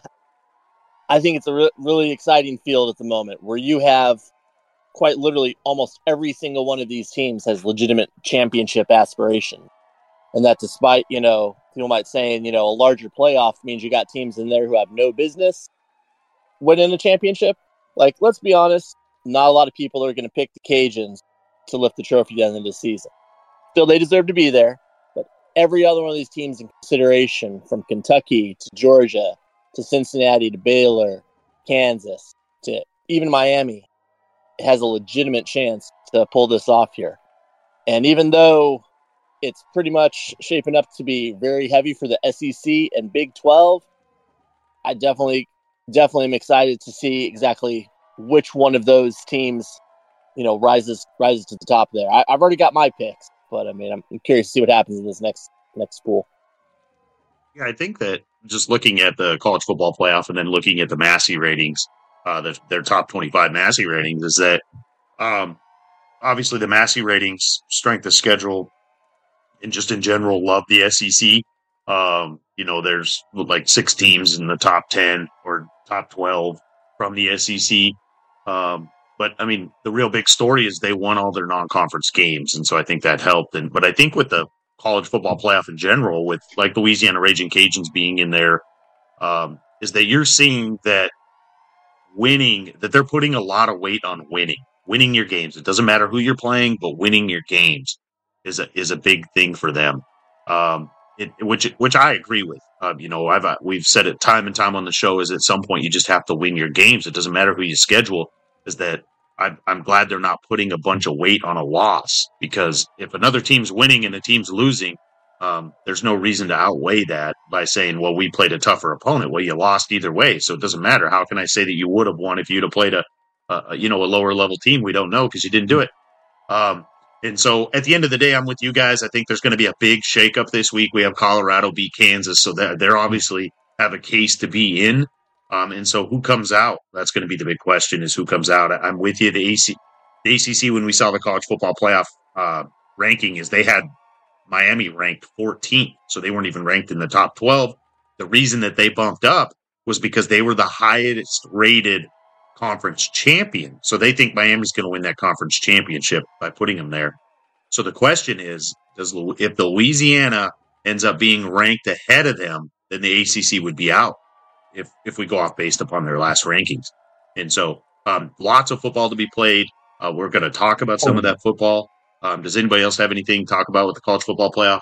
I think it's a really exciting field at the moment where you have quite literally almost every single one of these teams has legitimate championship aspirations. And that despite, people might say, a larger playoff means you got teams in there who have no business winning a championship. Like, let's be honest, not a lot of people are going to pick the Cajuns to lift the trophy down into the season. Still, they deserve to be there. But every other one of these teams in consideration, from Kentucky to Georgia to Cincinnati to Baylor, Kansas to even Miami, has a legitimate chance to pull this off here. And even though it's pretty much shaping up to be very heavy for the SEC and Big 12, I definitely am excited to see exactly which one of those teams, rises to the top there. I've already got my picks, but I'm curious to see what happens in this next pool. Yeah, I think that just looking at the college football playoff and then looking at the Massey ratings, their top 25 Massey ratings, is that obviously the Massey ratings, strength of schedule, and just in general love the SEC. There's like 6 teams in the top 10 or top 12 from the SEC. But the real big story is they won all their non-conference games, and so I think that helped. But I think with the college football playoff in general, with like Louisiana Raging Cajuns being in there, is that you're seeing that winning, that they're putting a lot of weight on winning your games. It doesn't matter who you're playing, but winning your games is a big thing for them. Which I agree with. We've said it time and time on the show, is at some point you just have to win your games. It doesn't matter who you schedule. Is that I'm glad they're not putting a bunch of weight on a loss, because if another team's winning and the team's losing, there's no reason to outweigh that by saying, well, we played a tougher opponent. Well, you lost either way, so it doesn't matter. How can I say that you would have won if you'd have played a lower level team? We don't know because you didn't do it. And so at the end of the day, I'm with you guys. I think there's going to be a big shakeup this week. We have Colorado beat Kansas, so they're obviously have a case to be in. And so who comes out? That's going to be the big question, is who comes out. I'm with you. The ACC, when we saw the college football playoff ranking, is they had Miami ranked 14th, so they weren't even ranked in the top 12. The reason that they bumped up was because they were the highest rated conference champion. So they think Miami's going to win that conference championship by putting them there. So the question is, if the Louisiana ends up being ranked ahead of them, then the ACC would be out if we go off based upon their last rankings. And so lots of football to be played. We're going to talk about some of that football. Does anybody else have anything to talk about with the college football playoff?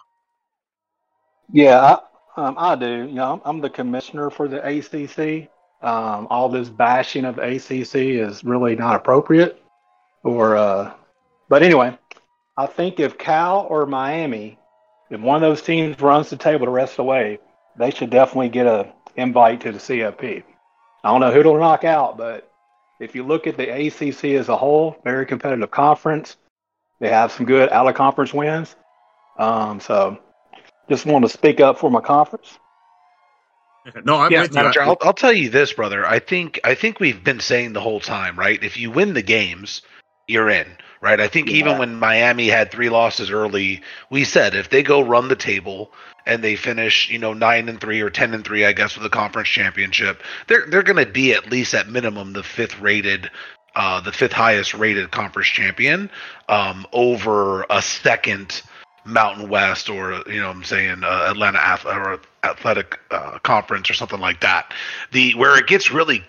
Yeah, I do. I'm the commissioner for the ACC. All this bashing of the ACC is really not appropriate. But anyway, I think if Cal or Miami, if one of those teams runs the table the rest of the way, they should definitely get an invite to the CFP. I don't know who it'll knock out, but if you look at the ACC as a whole, very competitive conference. They have some good out-of-conference wins. So just want to speak up for my conference. No, I'm with you. I'll tell you this, brother. I think we've been saying the whole time, right? If you win the games, you're in, right? I think even when Miami had 3 losses early, we said if they go run the table and they finish, 9-3 or 10-3, I guess, with the conference championship, they're going to be at least at minimum the fifth highest rated conference champion, over a second Mountain West or Atlanta Athletic Conference or something like that. Where it gets really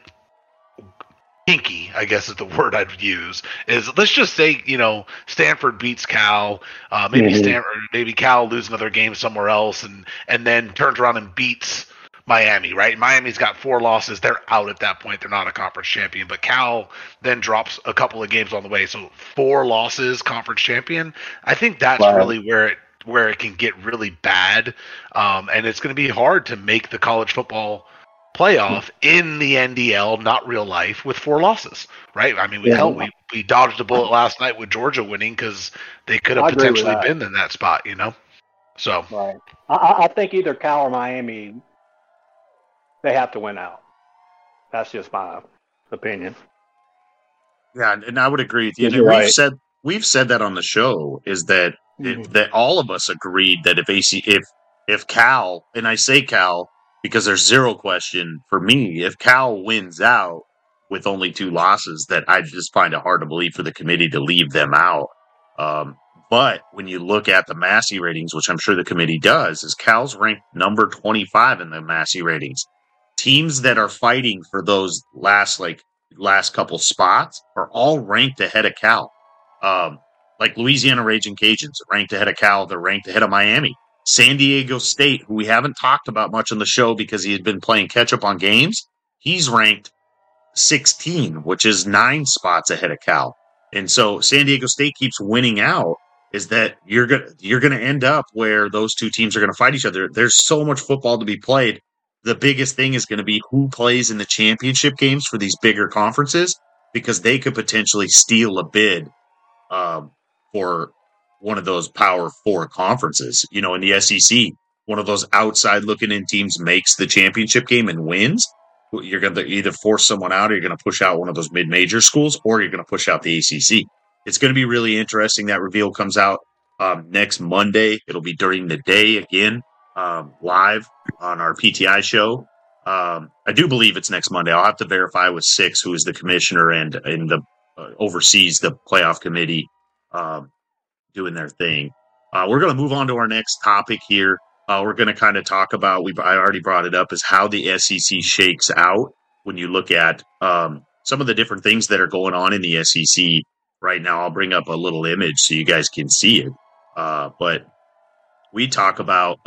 kinky, I guess is the word I'd use, is let's just say, Stanford beats Cal, maybe Cal loses another game somewhere else and then turns around and beats Miami, right? Miami's got 4 losses. They're out at that point. They're not a conference champion, but Cal then drops a couple of games on the way. So 4 losses, conference champion. I think that's really where it can get really bad. And it's going to be hard to make the college football playoff in the NDL, not real life, with 4 losses, right? I mean, we dodged a bullet last night with Georgia winning because they could have potentially been in that spot, So, right. I think either Cal or Miami, they have to win out. That's just my opinion. Yeah, and I would agree with you. And we've said that on the show, is that that all of us agreed that if Cal, and I say Cal because there's zero question for me, if Cal wins out with only 2 losses, that I just find it hard to believe for the committee to leave them out. But when you look at the Massey ratings, which I'm sure the committee does, is Cal's ranked number 25 in the Massey ratings. Teams that are fighting for those last couple spots are all ranked ahead of Cal. Like Louisiana Raging Cajuns ranked ahead of Cal. They're ranked ahead of Miami. San Diego State, who we haven't talked about much on the show because he had been playing catch up on games, he's ranked 16, which is 9 spots ahead of Cal. And so San Diego State keeps winning out. Is that you're gonna end up where those 2 teams are gonna fight each other. There's so much football to be played. The biggest thing is going to be who plays in the championship games for these bigger conferences, because they could potentially steal a bid for one of those Power 4 conferences. In the SEC, one of those outside looking in teams makes the championship game and wins. You're going to either force someone out, or you're going to push out one of those mid-major schools, or you're going to push out the ACC. It's going to be really interesting. That reveal comes out next Monday. It'll be during the day again. Live on our PTI show. I do believe it's next Monday. I'll have to verify with Six, who is the commissioner and oversees the playoff committee, doing their thing. We're going to move on to our next topic here. We're going to kind of talk about, I already brought it up, is how the SEC shakes out when you look at some of the different things that are going on in the SEC right now. I'll bring up a little image so you guys can see it. But we talk about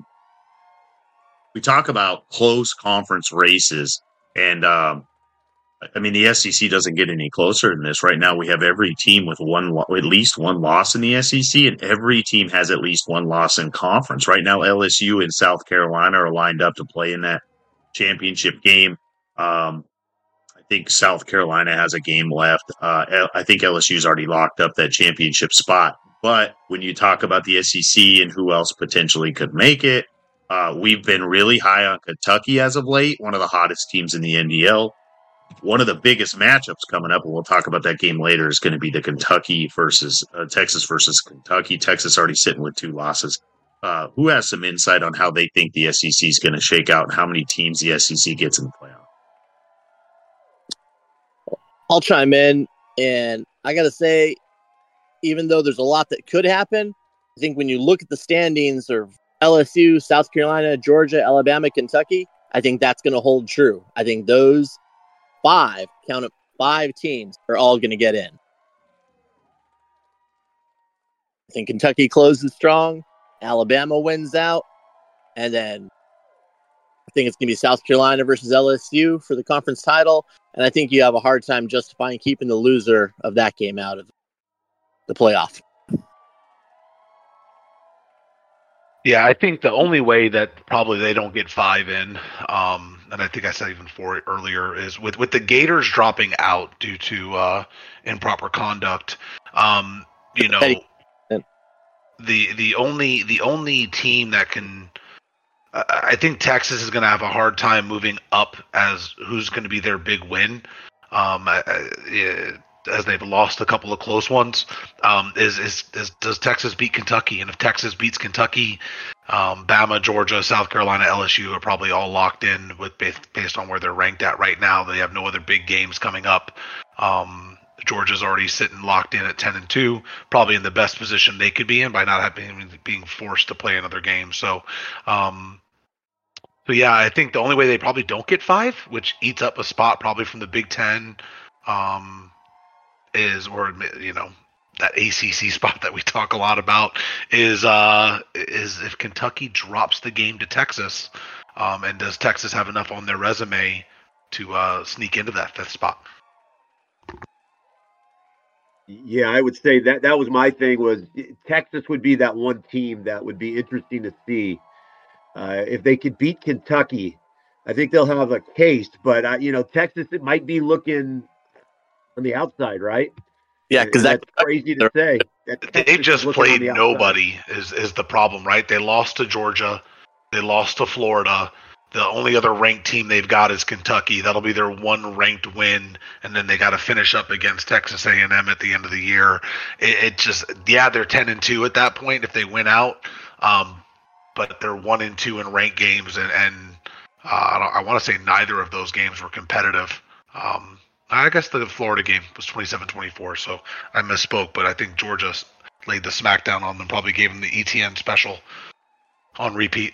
close conference races, and the SEC doesn't get any closer than this. Right now, we have every team with at least one loss in the SEC, and every team has at least one loss in conference. Right now, LSU and South Carolina are lined up to play in that championship game. I think South Carolina has a game left. I think LSU's already locked up that championship spot. But when you talk about the SEC and who else potentially could make it, we've been really high on Kentucky as of late, one of the hottest teams in the NDL. One of the biggest matchups coming up, and we'll talk about that game later, is going to be the Kentucky versus Texas versus Kentucky. Texas already sitting with 2 losses. Who has some insight on how they think the SEC is going to shake out and how many teams the SEC gets in the playoff? I'll chime in, and I got to say, even though there's a lot that could happen, I think when you look at the standings of LSU, South Carolina, Georgia, Alabama, Kentucky, I think that's going to hold true. I think those 5 teams are all going to get in. I think Kentucky closes strong, Alabama wins out, and then I think it's going to be South Carolina versus LSU for the conference title, and I think you have a hard time justifying keeping the loser of that game out of the playoff. Yeah, I think the only way that probably they don't get 5 in, and I think I said even 4 earlier, is with the Gators dropping out due to improper conduct. The only team that can, I think Texas is going to have a hard time moving up as who's going to be their big win. as they've lost a couple of close ones. Does Texas beat Kentucky? And if Texas beats Kentucky, Bama, Georgia, South Carolina, LSU are probably all locked in with based on where they're ranked at right now. They have no other big games coming up. Georgia's already sitting locked in at 10-2, probably in the best position they could be in by not being forced to play another game. So yeah, I think the only way they probably don't get 5, which eats up a spot probably from the Big Ten, that ACC spot that we talk a lot about is if Kentucky drops the game to Texas, and does Texas have enough on their resume to sneak into that 5th spot? Yeah, I would say that was my thing. Was Texas would be that one team that would be interesting to see. If they could beat Kentucky, I think they'll have a case. But Texas, it might be looking on the outside, right? Yeah, because that's crazy to say. They've just played nobody is the problem, right? They lost to Georgia, they lost to Florida. The only other ranked team they've got is Kentucky. That'll be their one ranked win, and then they got to finish up against Texas A&M at the end of the year. They're 10-2 at that point if they win out, but they're 1-2 in ranked games, and I want to say neither of those games were competitive. I guess the Florida game was 27-24, so I misspoke, but I think Georgia laid the smackdown on them, probably gave them the ETN special on repeat.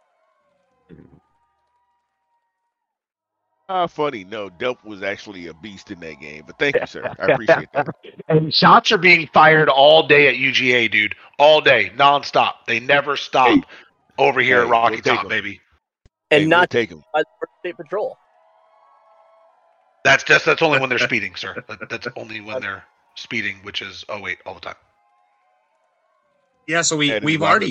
Funny. No, Delp was actually a beast in that game, but thank you, sir. I appreciate that. And shots are being fired all day at UGA, dude. All day, nonstop. They never stop over here at Rocky Top, baby. And not take them. State Patrol. That's only when they're speeding, sir. That's only when they're speeding, which is all the time. Yeah, so we've already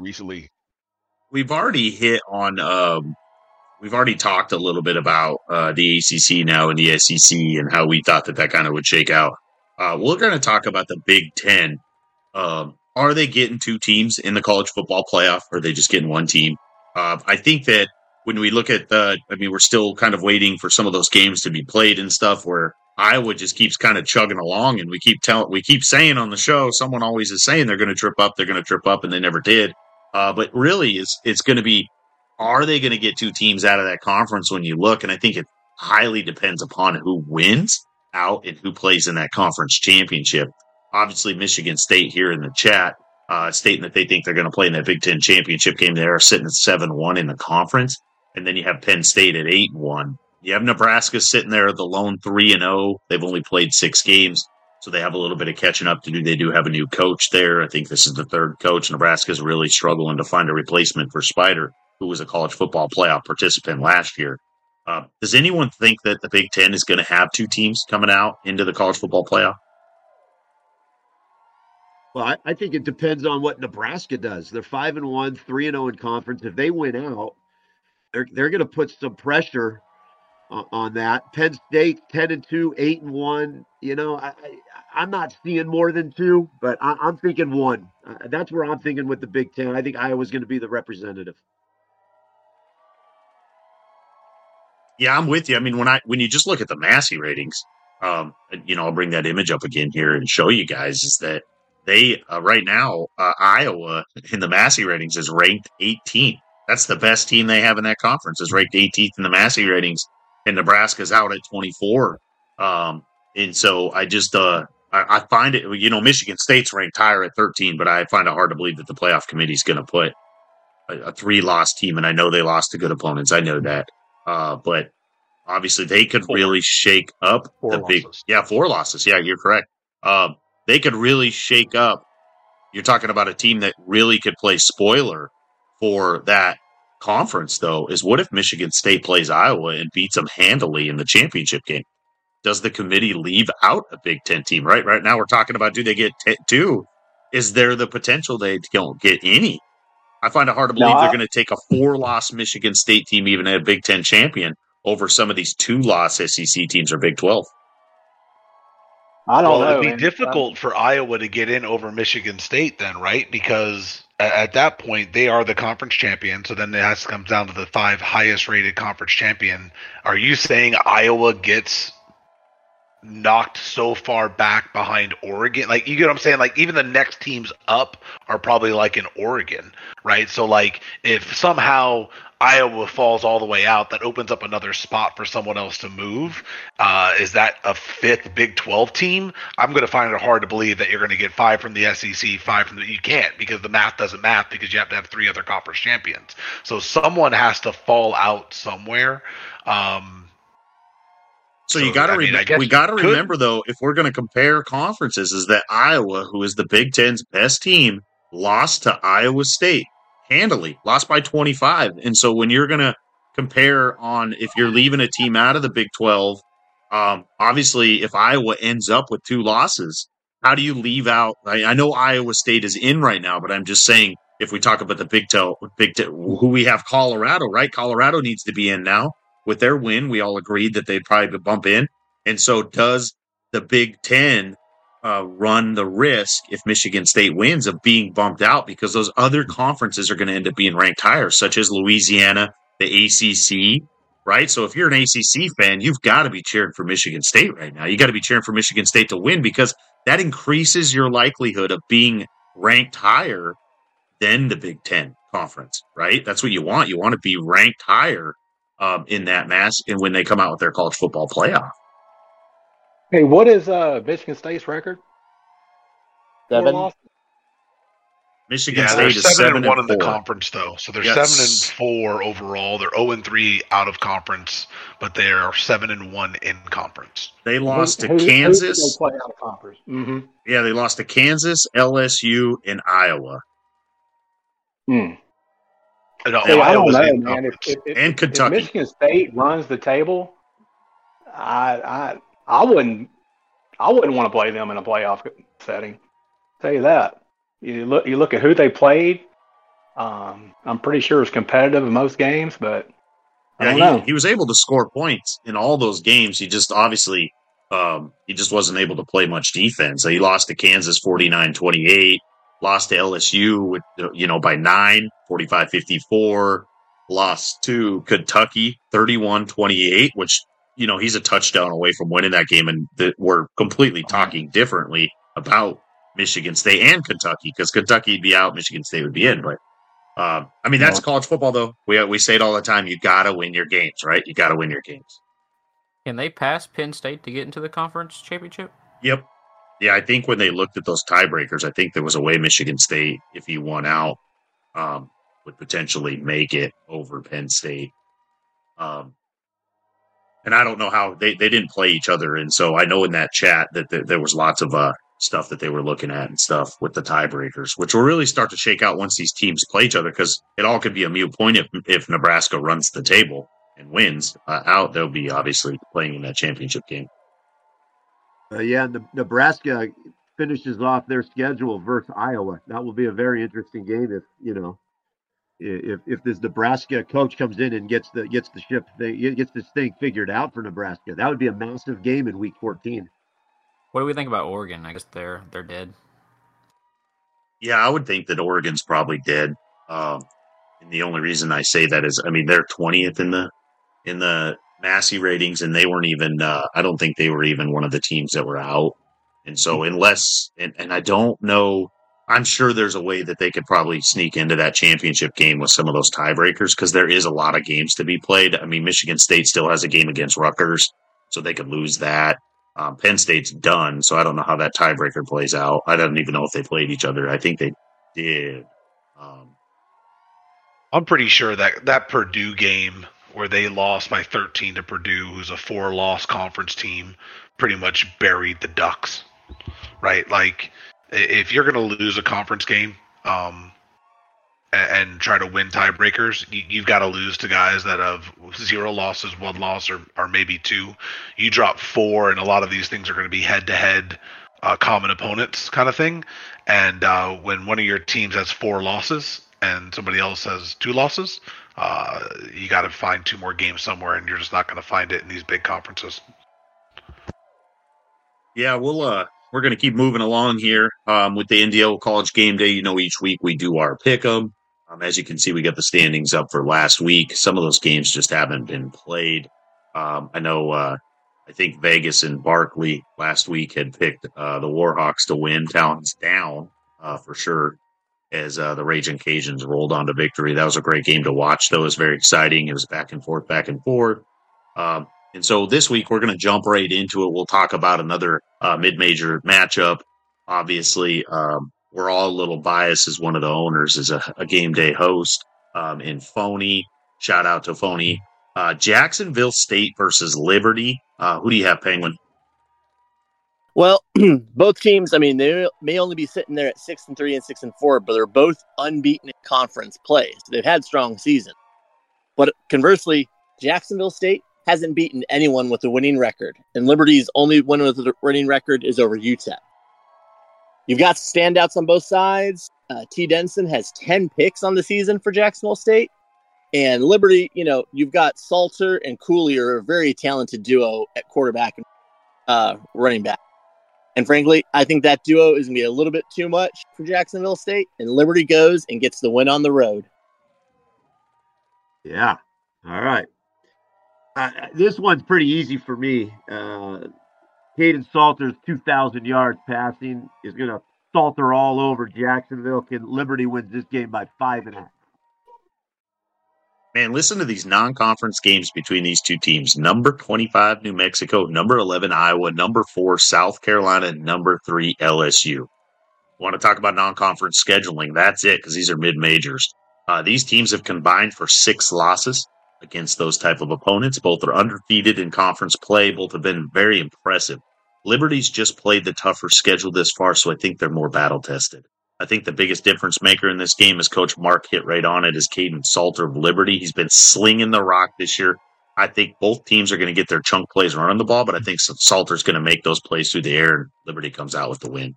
hit on. We've already talked a little bit about the ACC now and the SEC and how we thought that kind of would shake out. We're going to talk about the Big Ten. Are they getting 2 teams in the college football playoff, or are they just getting 1 team? I think that when we look at we're still kind of waiting for some of those games to be played and stuff where Iowa just keeps kind of chugging along, and we keep saying on the show, someone always is saying they're going to trip up, and they never did. But really, it's going to be, are they going to get 2 teams out of that conference when you look? And I think it highly depends upon who wins out and who plays in that conference championship. Obviously, Michigan State here in the chat stating that they think they're going to play in that Big Ten championship game. They are sitting at 7-1 in the conference. And then you have Penn State at 8-1. You have Nebraska sitting there, the lone 3-0. They've only played 6 games, so they have a little bit of catching up to do. They do have a new coach there. I think this is the 3rd coach. Nebraska's really struggling to find a replacement for Spider, who was a college football playoff participant last year. Does anyone think that the Big Ten is going to have 2 teams coming out into the college football playoff? Well, I think it depends on what Nebraska does. They're 5-1, 3-0 in conference. If they win out, they're going to put some pressure on that. Penn State 10-2, 8-1. I'm not seeing more than 2, but I'm thinking 1. That's where I'm thinking with the Big Ten. I think Iowa's going to be the representative. Yeah, I'm with you. I mean, when you just look at the Massey ratings, I'll bring that image up again here and show you guys is that they right now Iowa in the Massey ratings is ranked 18th. That's the best team they have in that conference is ranked 18th in the Massey ratings, and Nebraska's out at 24. And so I just I find it, Michigan State's ranked higher at 13, but I find it hard to believe that the playoff committee is going to put a 3-loss team, and I know they lost to good opponents. I know that. But obviously they could really shake up 4 losses. Yeah, you're correct. They could really shake up. You're talking about a team that really could play spoiler for that conference, though, is what if Michigan State plays Iowa and beats them handily in the championship game? Does the committee leave out a Big Ten team? Right now we're talking about, do they get 2? Is there the potential they don't get any? I find it hard to believe they're going to take a 4-loss Michigan State team, even at a Big Ten champion, over some of these 2-loss SEC teams or Big 12. I don't know. It'd be difficult for Iowa to get in over Michigan State then, right? Because at that point, they are the conference champion. So then it comes down to the 5 highest rated conference champion. Are you saying Iowa gets knocked so far back behind Oregon. Like, you get what I'm saying? Like, even the next teams up are probably like in Oregon, right? So, like, if somehow Iowa falls all the way out, that opens up another spot for someone else to move. Is that a fifth Big 12 team? I'm going to find it hard to believe that you're going to get 5 from the SEC, 5 from the... You can't, because the math doesn't math, because you have to have 3 other conference champions. So someone has to fall out somewhere. So you got to remember, though, if we're going to compare conferences, is that Iowa, who is the Big Ten's best team, lost to Iowa State handily, lost by 25. And so when you're going to compare on if you're leaving a team out of the Big 12, obviously if Iowa ends up with 2 losses, how do you leave out? I know Iowa State is in right now, but I'm just saying if we talk about the Big 12, who we have Colorado, right? Colorado needs to be in now. With their win, we all agreed that they'd probably bump in. And so does the Big Ten run the risk, if Michigan State wins, of being bumped out? Because those other conferences are going to end up being ranked higher, such as Louisiana, the ACC, right? So if you're an ACC fan, you've got to be cheering for Michigan State right now. You got to be cheering for Michigan State to win, because that increases your likelihood of being ranked higher than the Big Ten conference, right? That's what you want. You want to be ranked higher in that mass, and when they come out with their college football playoff. Hey, what is Michigan State's record? 7. Michigan State is 7-1 in the conference, though. So they're 7-4 overall. They're 0-3 out of conference, but they are 7-1 in conference. They lost to Kansas. Who did they play out of conference? Mm-hmm. Yeah, they lost to Kansas, LSU, and Iowa. No, I don't know, man. And Kentucky. If Michigan State runs the table, I wouldn't want to play them in a playoff setting. Tell you that. You look at who they played. I'm pretty sure it's competitive in most games, but I don't know. He was able to score points in all those games. He just obviously he just wasn't able to play much defense. He lost to Kansas 49-28. Lost to LSU by 9, 45-54. Lost to Kentucky 31-28, which, he's a touchdown away from winning that game. And we're completely talking differently about Michigan State and Kentucky, because Kentucky would be out, Michigan State would be in. But that's college football, though. We say it all the time. You got to win your games, right? You got to win your games. Can they pass Penn State to get into the conference championship? Yep. Yeah, I think when they looked at those tiebreakers, I think there was a way Michigan State, if he won out, would potentially make it over Penn State. And I don't know how they didn't play each other. And so I know in that chat that there was lots of stuff that they were looking at and stuff with the tiebreakers, which will really start to shake out once these teams play each other, because it all could be a moot point if Nebraska runs the table and wins out. They'll be obviously playing in that championship game. Nebraska finishes off their schedule versus Iowa. That will be a very interesting game if this Nebraska coach comes in and gets this thing figured out for Nebraska. That would be a massive game in Week 14. What do we think about Oregon? I guess they're dead. Yeah, I would think that Oregon's probably dead. And the only reason I say that is, they're 20th in the Massey ratings, and they weren't even, I don't think they were even one of the teams that were out. And so unless, and I don't know, I'm sure there's a way that they could probably sneak into that championship game with some of those tiebreakers, because there is a lot of games to be played. Michigan State still has a game against Rutgers, so they could lose that. Penn State's done, so I don't know how that tiebreaker plays out. I don't even know if they played each other. I think they did. I'm pretty sure that Purdue game where they lost by 13 to Purdue, who's a 4-loss conference team, pretty much buried the Ducks, right? Like, if you're going to lose a conference game and try to win tiebreakers, you've got to lose to guys that have 0 losses, 1 loss, or maybe 2. You drop 4, and a lot of these things are going to be head-to-head common opponents kind of thing. And when one of your teams has 4 losses and somebody else has 2 losses, you got to find 2 more games somewhere, and you're just not going to find it in these big conferences. Yeah, we're going to keep moving along here with the NDL College Game Day. Each week we do our pick 'em. As you can see, we got the standings up for last week. Some of those games just haven't been played. I know I think Vegas and Barkley last week had picked the Warhawks to win. Talon's down for sure as the Raging Cajuns rolled on to victory. That was a great game to watch, though. It was very exciting. It was back and forth, back and forth. And so this week we're going to jump right into it. We'll talk about another mid-major matchup. Obviously, we're all a little biased as one of the owners is a game day host in Phony. Shout out to Phony. Jacksonville State versus Liberty. Who do you have, Penguin? Well, both teams, I mean, they may only be sitting there at 6-3 and 6-4, but they're both unbeaten in conference play. So they've had strong seasons. But conversely, Jacksonville State hasn't beaten anyone with a winning record, and Liberty's only win with a winning record is over UTEP. You've got standouts on both sides. T. Denson has 10 picks on the season for Jacksonville State. And Liberty, you've got Salter and Coolier, a very talented duo at quarterback and running back. And frankly, I think that duo is going to be a little bit too much for Jacksonville State, and Liberty goes and gets the win on the road. Yeah. All right. This one's pretty easy for me. Caden Salter's 2,000 yards passing is going to Salter all over Jacksonville. Can Liberty wins this game by 5.5? Man, listen to these non-conference games between these two teams. Number 25, New Mexico. Number 11, Iowa. Number 4, South Carolina. Number 3, LSU. Want to talk about non-conference scheduling? That's it, because these are mid-majors. These teams have combined for 6 losses against those type of opponents. Both are undefeated in conference play. Both have been very impressive. Liberty's just played the tougher schedule this far, so I think they're more battle-tested. I think the biggest difference maker in this game, as Coach Mark hit right on it, is Caden Salter of Liberty. He's been slinging the rock this year. I think both teams are going to get their chunk plays running the ball, but I think Salter's going to make those plays through the air, and Liberty comes out with the win.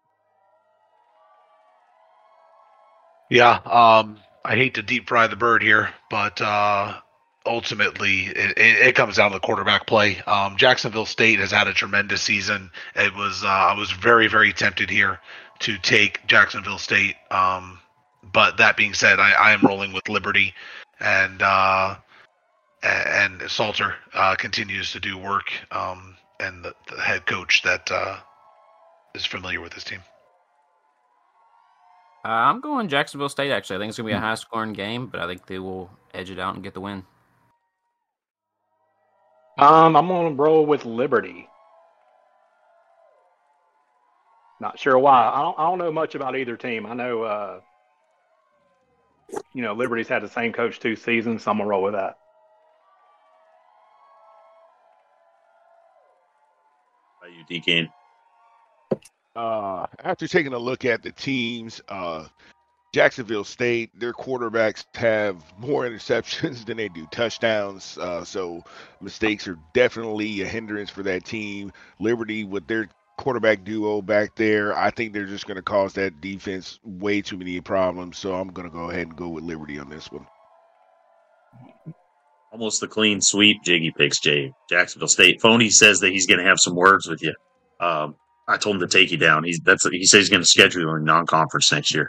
Yeah, I hate to deep fry the bird here, but ultimately it comes down to the quarterback play. Jacksonville State has had a tremendous season. I was very, very tempted here to take Jacksonville State. But that being said, I am rolling with Liberty, and Salter continues to do work, and the head coach that is familiar with his team. I'm going Jacksonville State, actually. I think it's going to be a high-scoring game, but I think they will edge it out and get the win. I'm going to roll with Liberty. Not sure why. I don't know much about either team. I know, Liberty's had the same coach 2 seasons, so I'm going to roll with that. How you, DK? After taking a look at the teams, Jacksonville State, their quarterbacks have more interceptions than they do touchdowns. So mistakes are definitely a hindrance for that team. Liberty, with their quarterback duo back there, I think they're just going to cause that defense way too many problems. So I'm going to go ahead and go with Liberty on this one. Almost the clean sweep. Jiggy picks Jacksonville State. Phony says that he's going to have some words with you. I told him to take you down. He says he's going to schedule you in non-conference next year.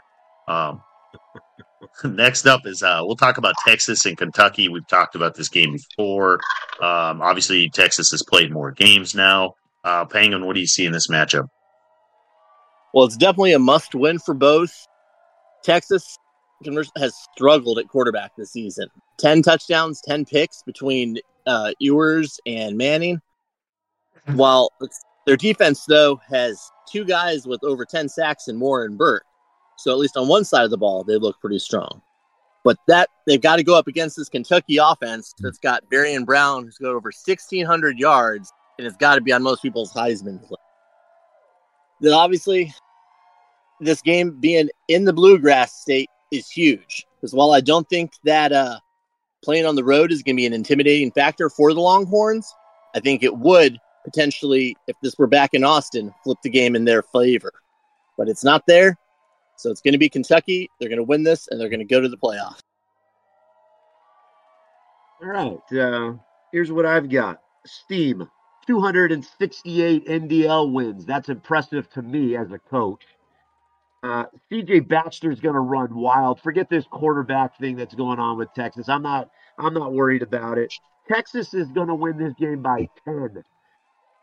Next up is we'll talk about Texas and Kentucky. We've talked about this game before. Obviously, Texas has played more games now. Penguin, what do you see in this matchup? Well, it's definitely a must-win for both. Texas has struggled at quarterback this season. 10 touchdowns, 10 picks between Ewers and Manning. While their defense, though, has 2 guys with over 10 sacks and more in Burke. So at least on one side of the ball, they look pretty strong. But they've got to go up against this Kentucky offense that's got Barian Brown, who's got over 1,600 yards, and it's got to be on most people's Heisman list. Then obviously, this game being in the Bluegrass State is huge. Because while I don't think that playing on the road is going to be an intimidating factor for the Longhorns, I think it would potentially, if this were back in Austin, flip the game in their favor. But it's not there, so it's going to be Kentucky. They're going to win this, and they're going to go to the playoffs. All right, here's what I've got. Steam, 268 NDL wins. That's impressive to me as a coach. C.J. Baxter's going to run wild. Forget this quarterback thing that's going on with Texas. I'm not worried about it. Texas is going to win this game by 10.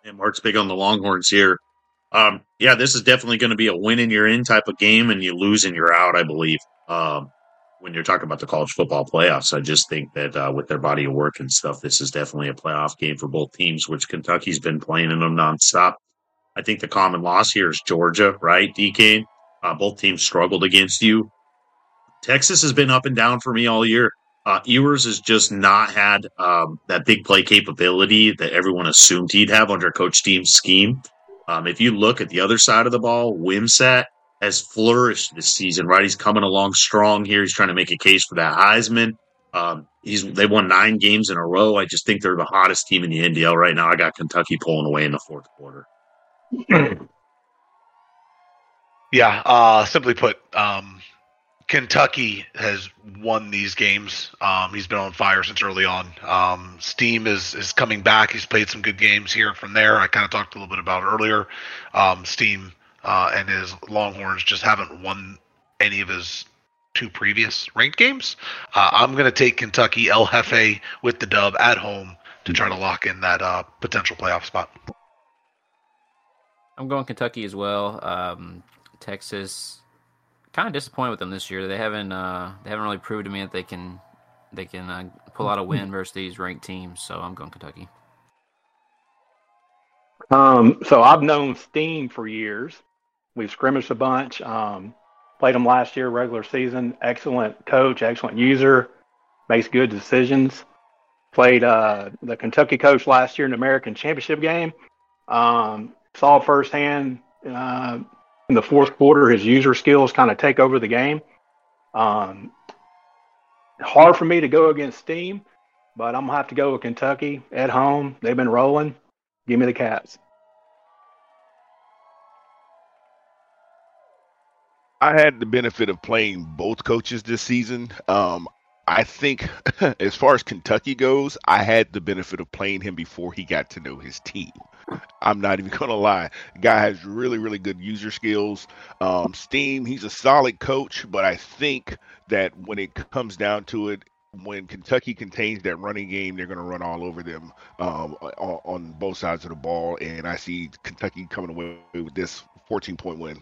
And Mark's big on the Longhorns here. Yeah, this is definitely going to be a win and you're in type of game, and you lose and you're out, I believe. When you're talking about the college football playoffs, I just think that with their body of work and stuff, this is definitely a playoff game for both teams, which Kentucky's been playing in them nonstop. I think the common loss here is Georgia, right, DK? Both teams struggled against you. Texas has been up and down for me all year. Ewers has just not had that big play capability that everyone assumed he'd have under Coach Dean's scheme. If you look at the other side of the ball, Wimsatt has flourished this season, right? He's coming along strong here. He's trying to make a case for that Heisman. They won 9 games in a row. I just think they're the hottest team in the NDL right now. I got Kentucky pulling away in the fourth quarter. Yeah, simply put, Kentucky has won these games. He's been on fire since early on. Steam is coming back. He's played some good games here from there. I kind of talked a little bit about it earlier. Steam and his Longhorns just haven't won any of his 2 previous ranked games. I'm going to take Kentucky El Jefe with the dub at home to try to lock in that potential playoff spot. I'm going Kentucky as well. Texas, kind of disappointed with them this year. They haven't really proved to me that they can pull out a win versus these ranked teams. So I'm going Kentucky. So I've known Steam for years. We've scrimmaged a bunch. Played him last year, regular season. Excellent coach, excellent user, makes good decisions. Played the Kentucky coach last year in the American Championship game. Saw firsthand in the fourth quarter his user skills kind of take over the game. Hard for me to go against Steam, but I'm going to have to go with Kentucky at home. They've been rolling. Give me the Cats. I had the benefit of playing both coaches this season. I think as far as Kentucky goes, I had the benefit of playing him before he got to know his team. I'm not even going to lie. The guy has really, really good user skills. Steam, he's a solid coach, but I think that when it comes down to it, when Kentucky contains that running game, they're going to run all over them on both sides of the ball. And I see Kentucky coming away with this 14-point win.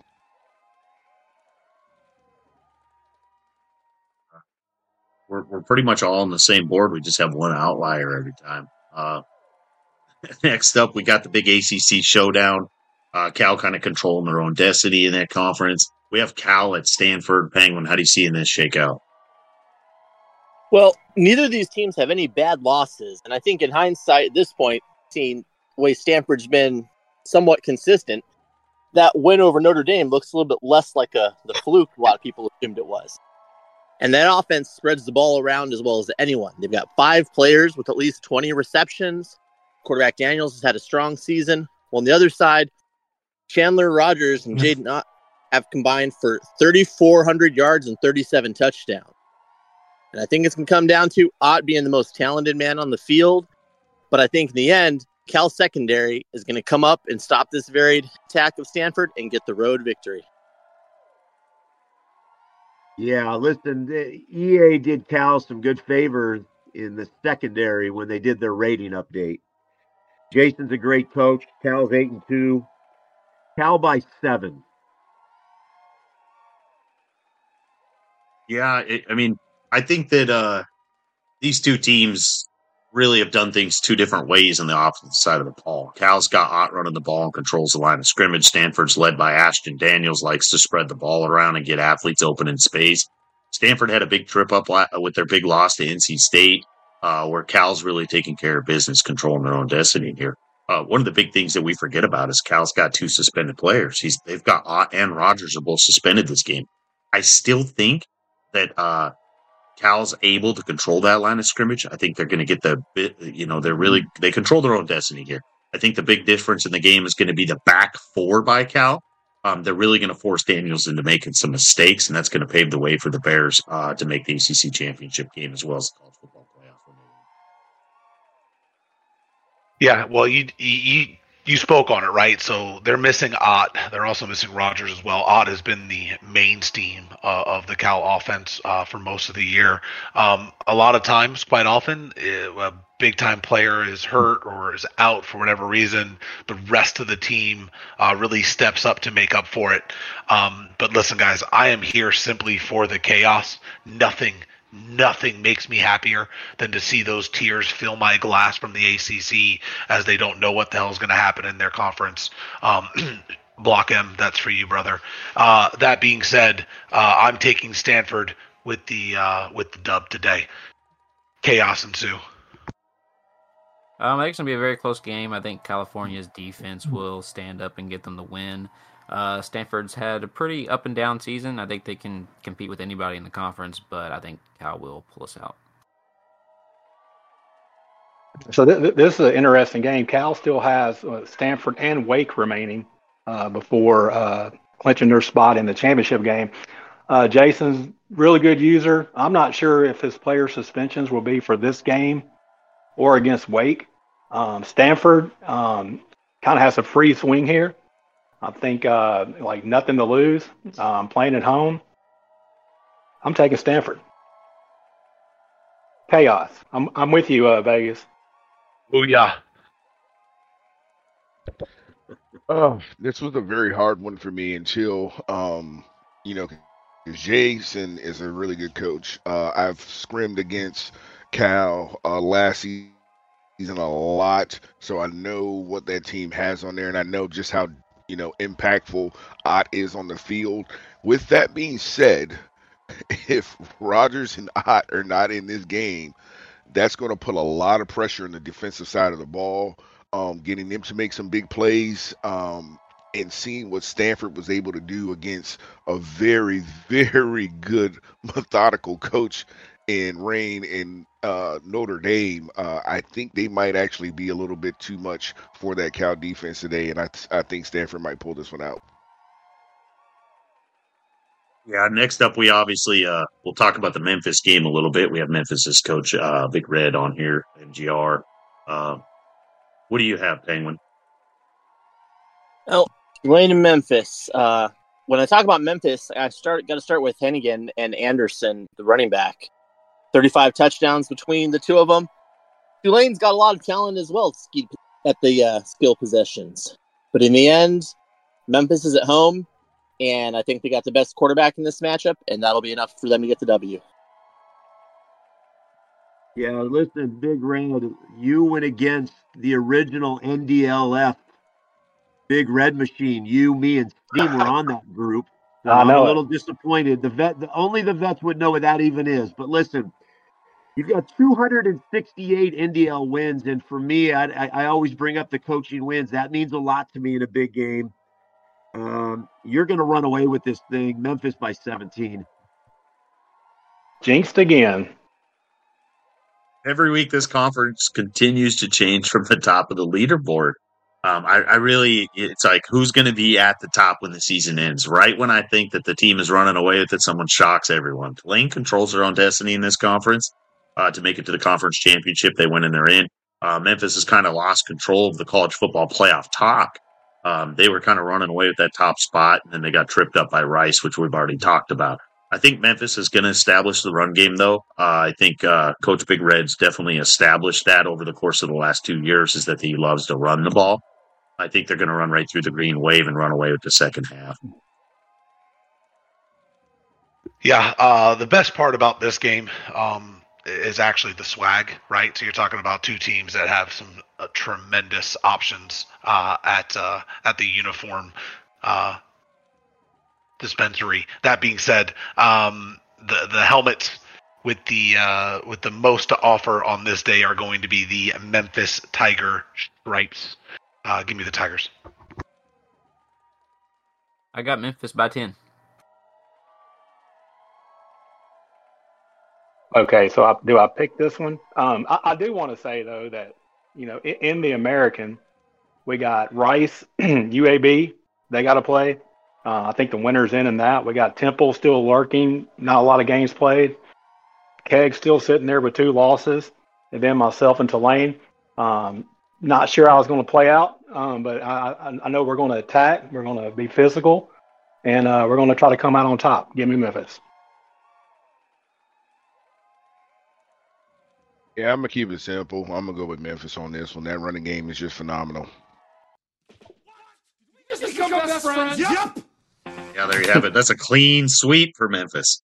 We're pretty much all on the same board. We just have one outlier every time. Next up, we got the big ACC showdown. Cal kind of controlling their own destiny in that conference. We have Cal at Stanford. Penguin, how do you see in this shakeout? Well, neither of these teams have any bad losses. And I think in hindsight, at this point, seeing the way Stanford's been somewhat consistent, that win over Notre Dame looks a little bit less like the fluke a lot of people assumed it was. And that offense spreads the ball around as well as anyone. They've got 5 players with at least 20 receptions. Quarterback Daniels has had a strong season. Well, on the other side, Chandler Rogers and Jaden Ott have combined for 3,400 yards and 37 touchdowns. And I think it's going to come down to Ott being the most talented man on the field. But I think in the end, Cal secondary is going to come up and stop this varied attack of Stanford and get the road victory. Yeah, listen, the EA did Cal some good favors in the secondary when they did their rating update. Jason's a great coach. Cal's 8-2. Cal by 7. Yeah, I think that these two teams really have done things 2 different ways on the opposite side of the ball. Cal's got Ott running the ball and controls the line of scrimmage. Stanford's led by Ashton Daniels, likes to spread the ball around and get athletes open in space. Stanford had a big trip up with their big loss to NC State, where Cal's really taking care of business, controlling their own destiny here. One of the big things that we forget about is Cal's got 2 suspended players. They've got Ott and Rogers are both suspended this game. I still think that Cal's able to control that line of scrimmage. I think they're going to get they control their own destiny here. I think the big difference in the game is going to be the back 4 by Cal. They're really going to force Daniels into making some mistakes, and that's going to pave the way for the Bears to make the ACC championship game as well as the college football playoff. Yeah, well, you spoke on it, right? So they're missing Ott. They're also missing Rogers as well. Ott has been the mainstream of the Cal offense for most of the year. A lot of times, quite often, big time player is hurt or is out for whatever reason, the rest of the team really steps up to make up for it. But listen, guys, I am here simply for the chaos. Nothing makes me happier than to see those tears fill my glass from the ACC as they don't know what the hell is going to happen in their conference. Block M, that's for you, brother. That being said, I'm taking Stanford with the dub today. Chaos ensue. I think it's going to be a very close game. I think California's defense will stand up and get them the win. Stanford's had a pretty up and down season. I think they can compete with anybody in the conference, but I think Cal will pull us out. So this is an interesting game. Cal still has Stanford and Wake remaining before clinching their spot in the championship game. Jason's really good user. I'm not sure if his player suspensions will be for this game or against Wake. Stanford kind of has a free swing here. I think like nothing to lose. Playing at home. I'm taking Stanford. Chaos. I'm with you, Vegas. Booyah. Oh, this was a very hard one for me until, Jason is a really good coach. I've scrimmed against Cal last season a lot, so I know what that team has on there, and I know just how impactful Ott is on the field. With that being said, if Rogers and Ott are not in this game, that's going to put a lot of pressure on the defensive side of the ball, getting them to make some big plays, and seeing what Stanford was able to do against a very, very good methodical coach in Rain and Notre Dame. I think they might actually be a little bit too much for that Cal defense today, and I think Stanford might pull this one out. Yeah, next up, we obviously we'll talk about the Memphis game a little bit. We have Memphis's coach, Big Red, on here, MGR. What do you have, Penguin? Well, Tulane and Memphis. When I talk about Memphis, got to start with Hennigan and Anderson, the running back. 35 touchdowns between the two of them. Tulane's got a lot of talent as well at the skill possessions. But in the end, Memphis is at home, and I think they got the best quarterback in this matchup, and that'll be enough for them to get the W. Yeah, listen, Big Red, you went against the original NDLF Big Red Machine. You, me, and Steve were on that group. So I'm a little disappointed. Only the vets would know what that even is. But listen, you've got 268 NDL wins, and for me, I always bring up the coaching wins. That means a lot to me in a big game. You're going to run away with this thing. Memphis by 17. Jinxed again. Every week, this conference continues to change from the top of the leaderboard. It's like, who's going to be at the top when the season ends? Right when I think that the team is running away with it, someone shocks everyone. Tulane controls their own destiny in this conference to make it to the conference championship. They win and they're in. Memphis has kind of lost control of the college football playoff talk. They were kind of running away with that top spot, and then they got tripped up by Rice, which we've already talked about. I think Memphis is going to establish the run game, though. I think Coach Big Red's definitely established that over the course of the last 2 years, is that he loves to run the ball. I think they're going to run right through the green wave and run away with the second half. Yeah, the best part about this game is actually the swag, right? So you're talking about two teams that have some tremendous options at the uniform dispensary. That being said, the helmets with the most to offer on this day are going to be the Memphis Tiger stripes. Give me the Tigers. I got Memphis by 10. Okay, so do I pick this one? I do want to say, though, that, in the American, we got Rice, UAB, they got to play. I think the winner's in that. We got Temple still lurking, not a lot of games played. Keg still sitting there with 2 losses. And then myself and Tulane. Not sure how it's going to play out, but I know we're going to attack. We're going to be physical, and we're going to try to come out on top. Give me Memphis. Yeah, I'm gonna keep it simple. I'm gonna go with Memphis on this one. That running game is just phenomenal. Yeah, there you have it. That's a clean sweep for Memphis.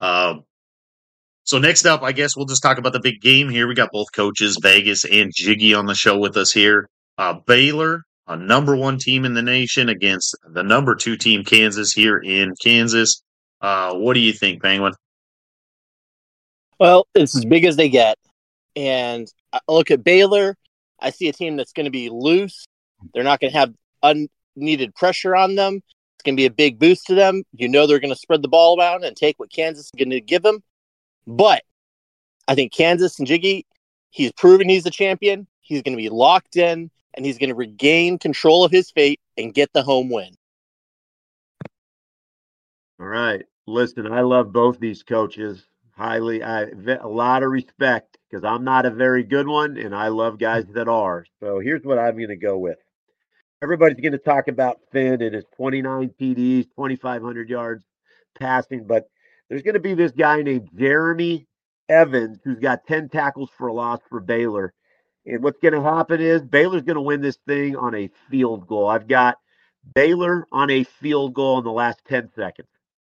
So next up, I guess we'll just talk about the big game here. We got both coaches, Vegas and Jiggy, on the show with us here. Baylor, a number 1 team in the nation, against the number 2 team, Kansas, here in Kansas. What do you think, Penguin? Well, it's as big as they get. And I look at Baylor. I see a team that's going to be loose. They're not going to have unneeded pressure on them. It's going to be a big boost to them. You know they're going to spread the ball around and take what Kansas is going to give them. But I think Kansas and Jiggy, he's proven he's a champion. He's going to be locked in, and he's going to regain control of his fate and get the home win. All right. Listen, I love both these coaches highly. A lot of respect because I'm not a very good one, and I love guys that are. So here's what I'm going to go with. Everybody's going to talk about Finn and his 29 TDs, 2,500 yards passing, but there's going to be this guy named Jeremy Evans who's got 10 tackles for a loss for Baylor. And what's going to happen is Baylor's going to win this thing on a field goal. I've got Baylor on a field goal in the last 10 seconds.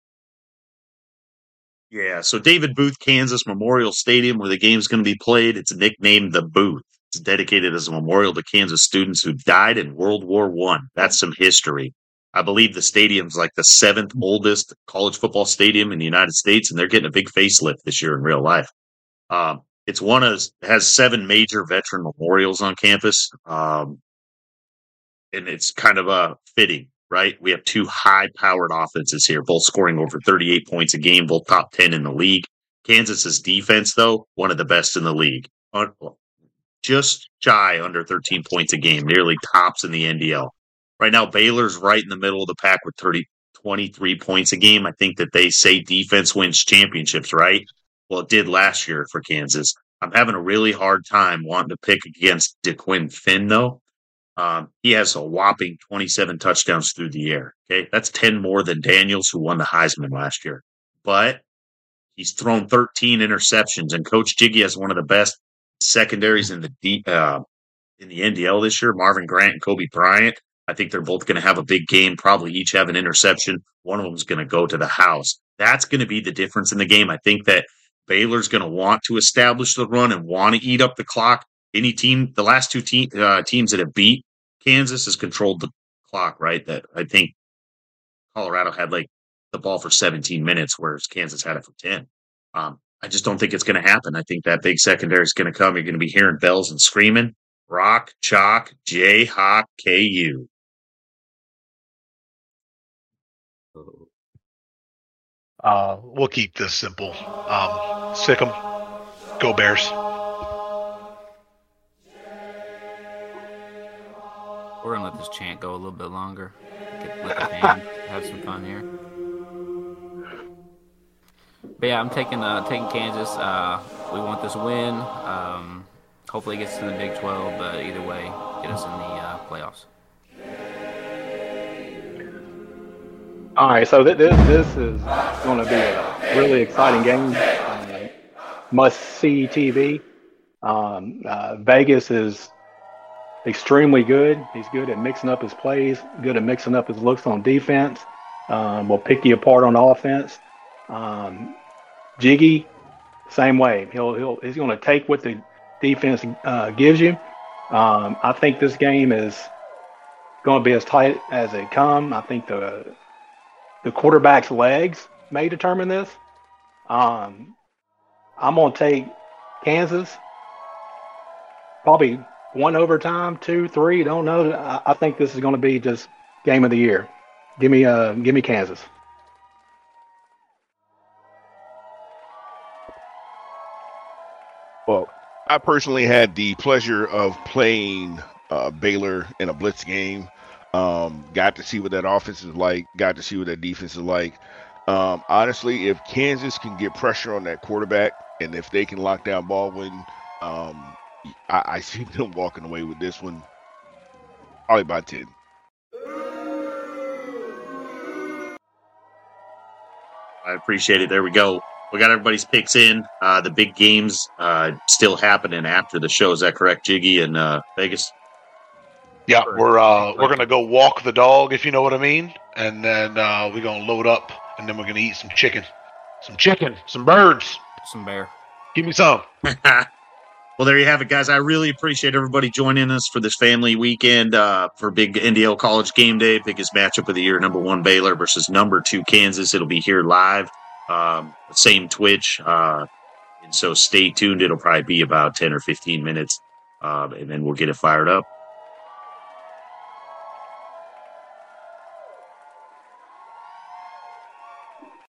Yeah, so David Booth, Kansas Memorial Stadium, where the game's going to be played, it's nicknamed the Booth. It's dedicated as a memorial to Kansas students who died in World War I. That's some history. I believe the stadium's like the 7th oldest college football stadium in the United States, and they're getting a big facelift this year in real life. It's has 7 major veteran memorials on campus, and it's kind of fitting, right? We have 2 high-powered offenses here, both scoring over 38 points a game, both top 10 in the league. Kansas's defense, though, one of the best in the league. Just shy under 13 points a game, nearly tops in the NDL. Right now, Baylor's right in the middle of the pack with 23 points a game. I think that they say defense wins championships, right? Well, it did last year for Kansas. I'm having a really hard time wanting to pick against DeQuinn Finn, though. He has a whopping 27 touchdowns through the air. Okay, that's 10 more than Daniels, who won the Heisman last year. But he's thrown 13 interceptions, and Coach Jiggy has one of the best secondaries in the NDL this year. Marvin Grant and Kobe Bryant. I think they're both going to have a big game. Probably each have an interception. One of them is going to go to the house. That's going to be the difference in the game. I think that Baylor's going to want to establish the run and want to eat up the clock. Any team, the last 2 teams that have beat Kansas has controlled the clock, right? That I think Colorado had like the ball for 17 minutes, whereas Kansas had it for 10. I just don't think it's going to happen. I think that big secondary is going to come. You're going to be hearing bells and screaming. Rock, Chalk, Jayhawk, KU. We'll keep this simple. Sick 'em. Go Bears. We're going to let this chant go a little bit longer. Let the band have some fun here. But yeah, I'm taking Kansas. We want this win. Hopefully it gets to the Big 12, but either way, get us in the playoffs. All right, so this is going to be a really exciting game. Must-see TV. Vegas is extremely good. He's good at mixing up his plays, good at mixing up his looks on defense. Will pick you apart on offense. Jiggy, same way. He's going to take what the defense gives you. I think this game is going to be as tight as they come. I think the quarterback's legs may determine this. I'm going to take Kansas. Probably 1 overtime, 2, 3. Don't know. I think this is going to be just game of the year. Give me Kansas. Well, I personally had the pleasure of playing Baylor in a blitz game. Got to see what that offense is like. Got to see what that defense is like. Honestly, if Kansas can get pressure on that quarterback and if they can lock down Baldwin, I see them walking away with this one probably by 10. I appreciate it. There we go. we got everybody's picks in. The big games still happening after the show. Is that correct, Jiggy in Vegas? Yeah, we're gonna go walk the dog, if you know what I mean, and then we're gonna load up, and then we're gonna eat some chicken, some birds, Some bear. Give me some. Well, there you have it, guys. I really appreciate everybody joining us for this family weekend for big NDL College Game Day. Biggest matchup of the year, number 1 Baylor versus number 2 Kansas. It'll be here live, same Twitch. And so stay tuned. It'll probably be about 10 or 15 minutes, and then we'll get it fired up.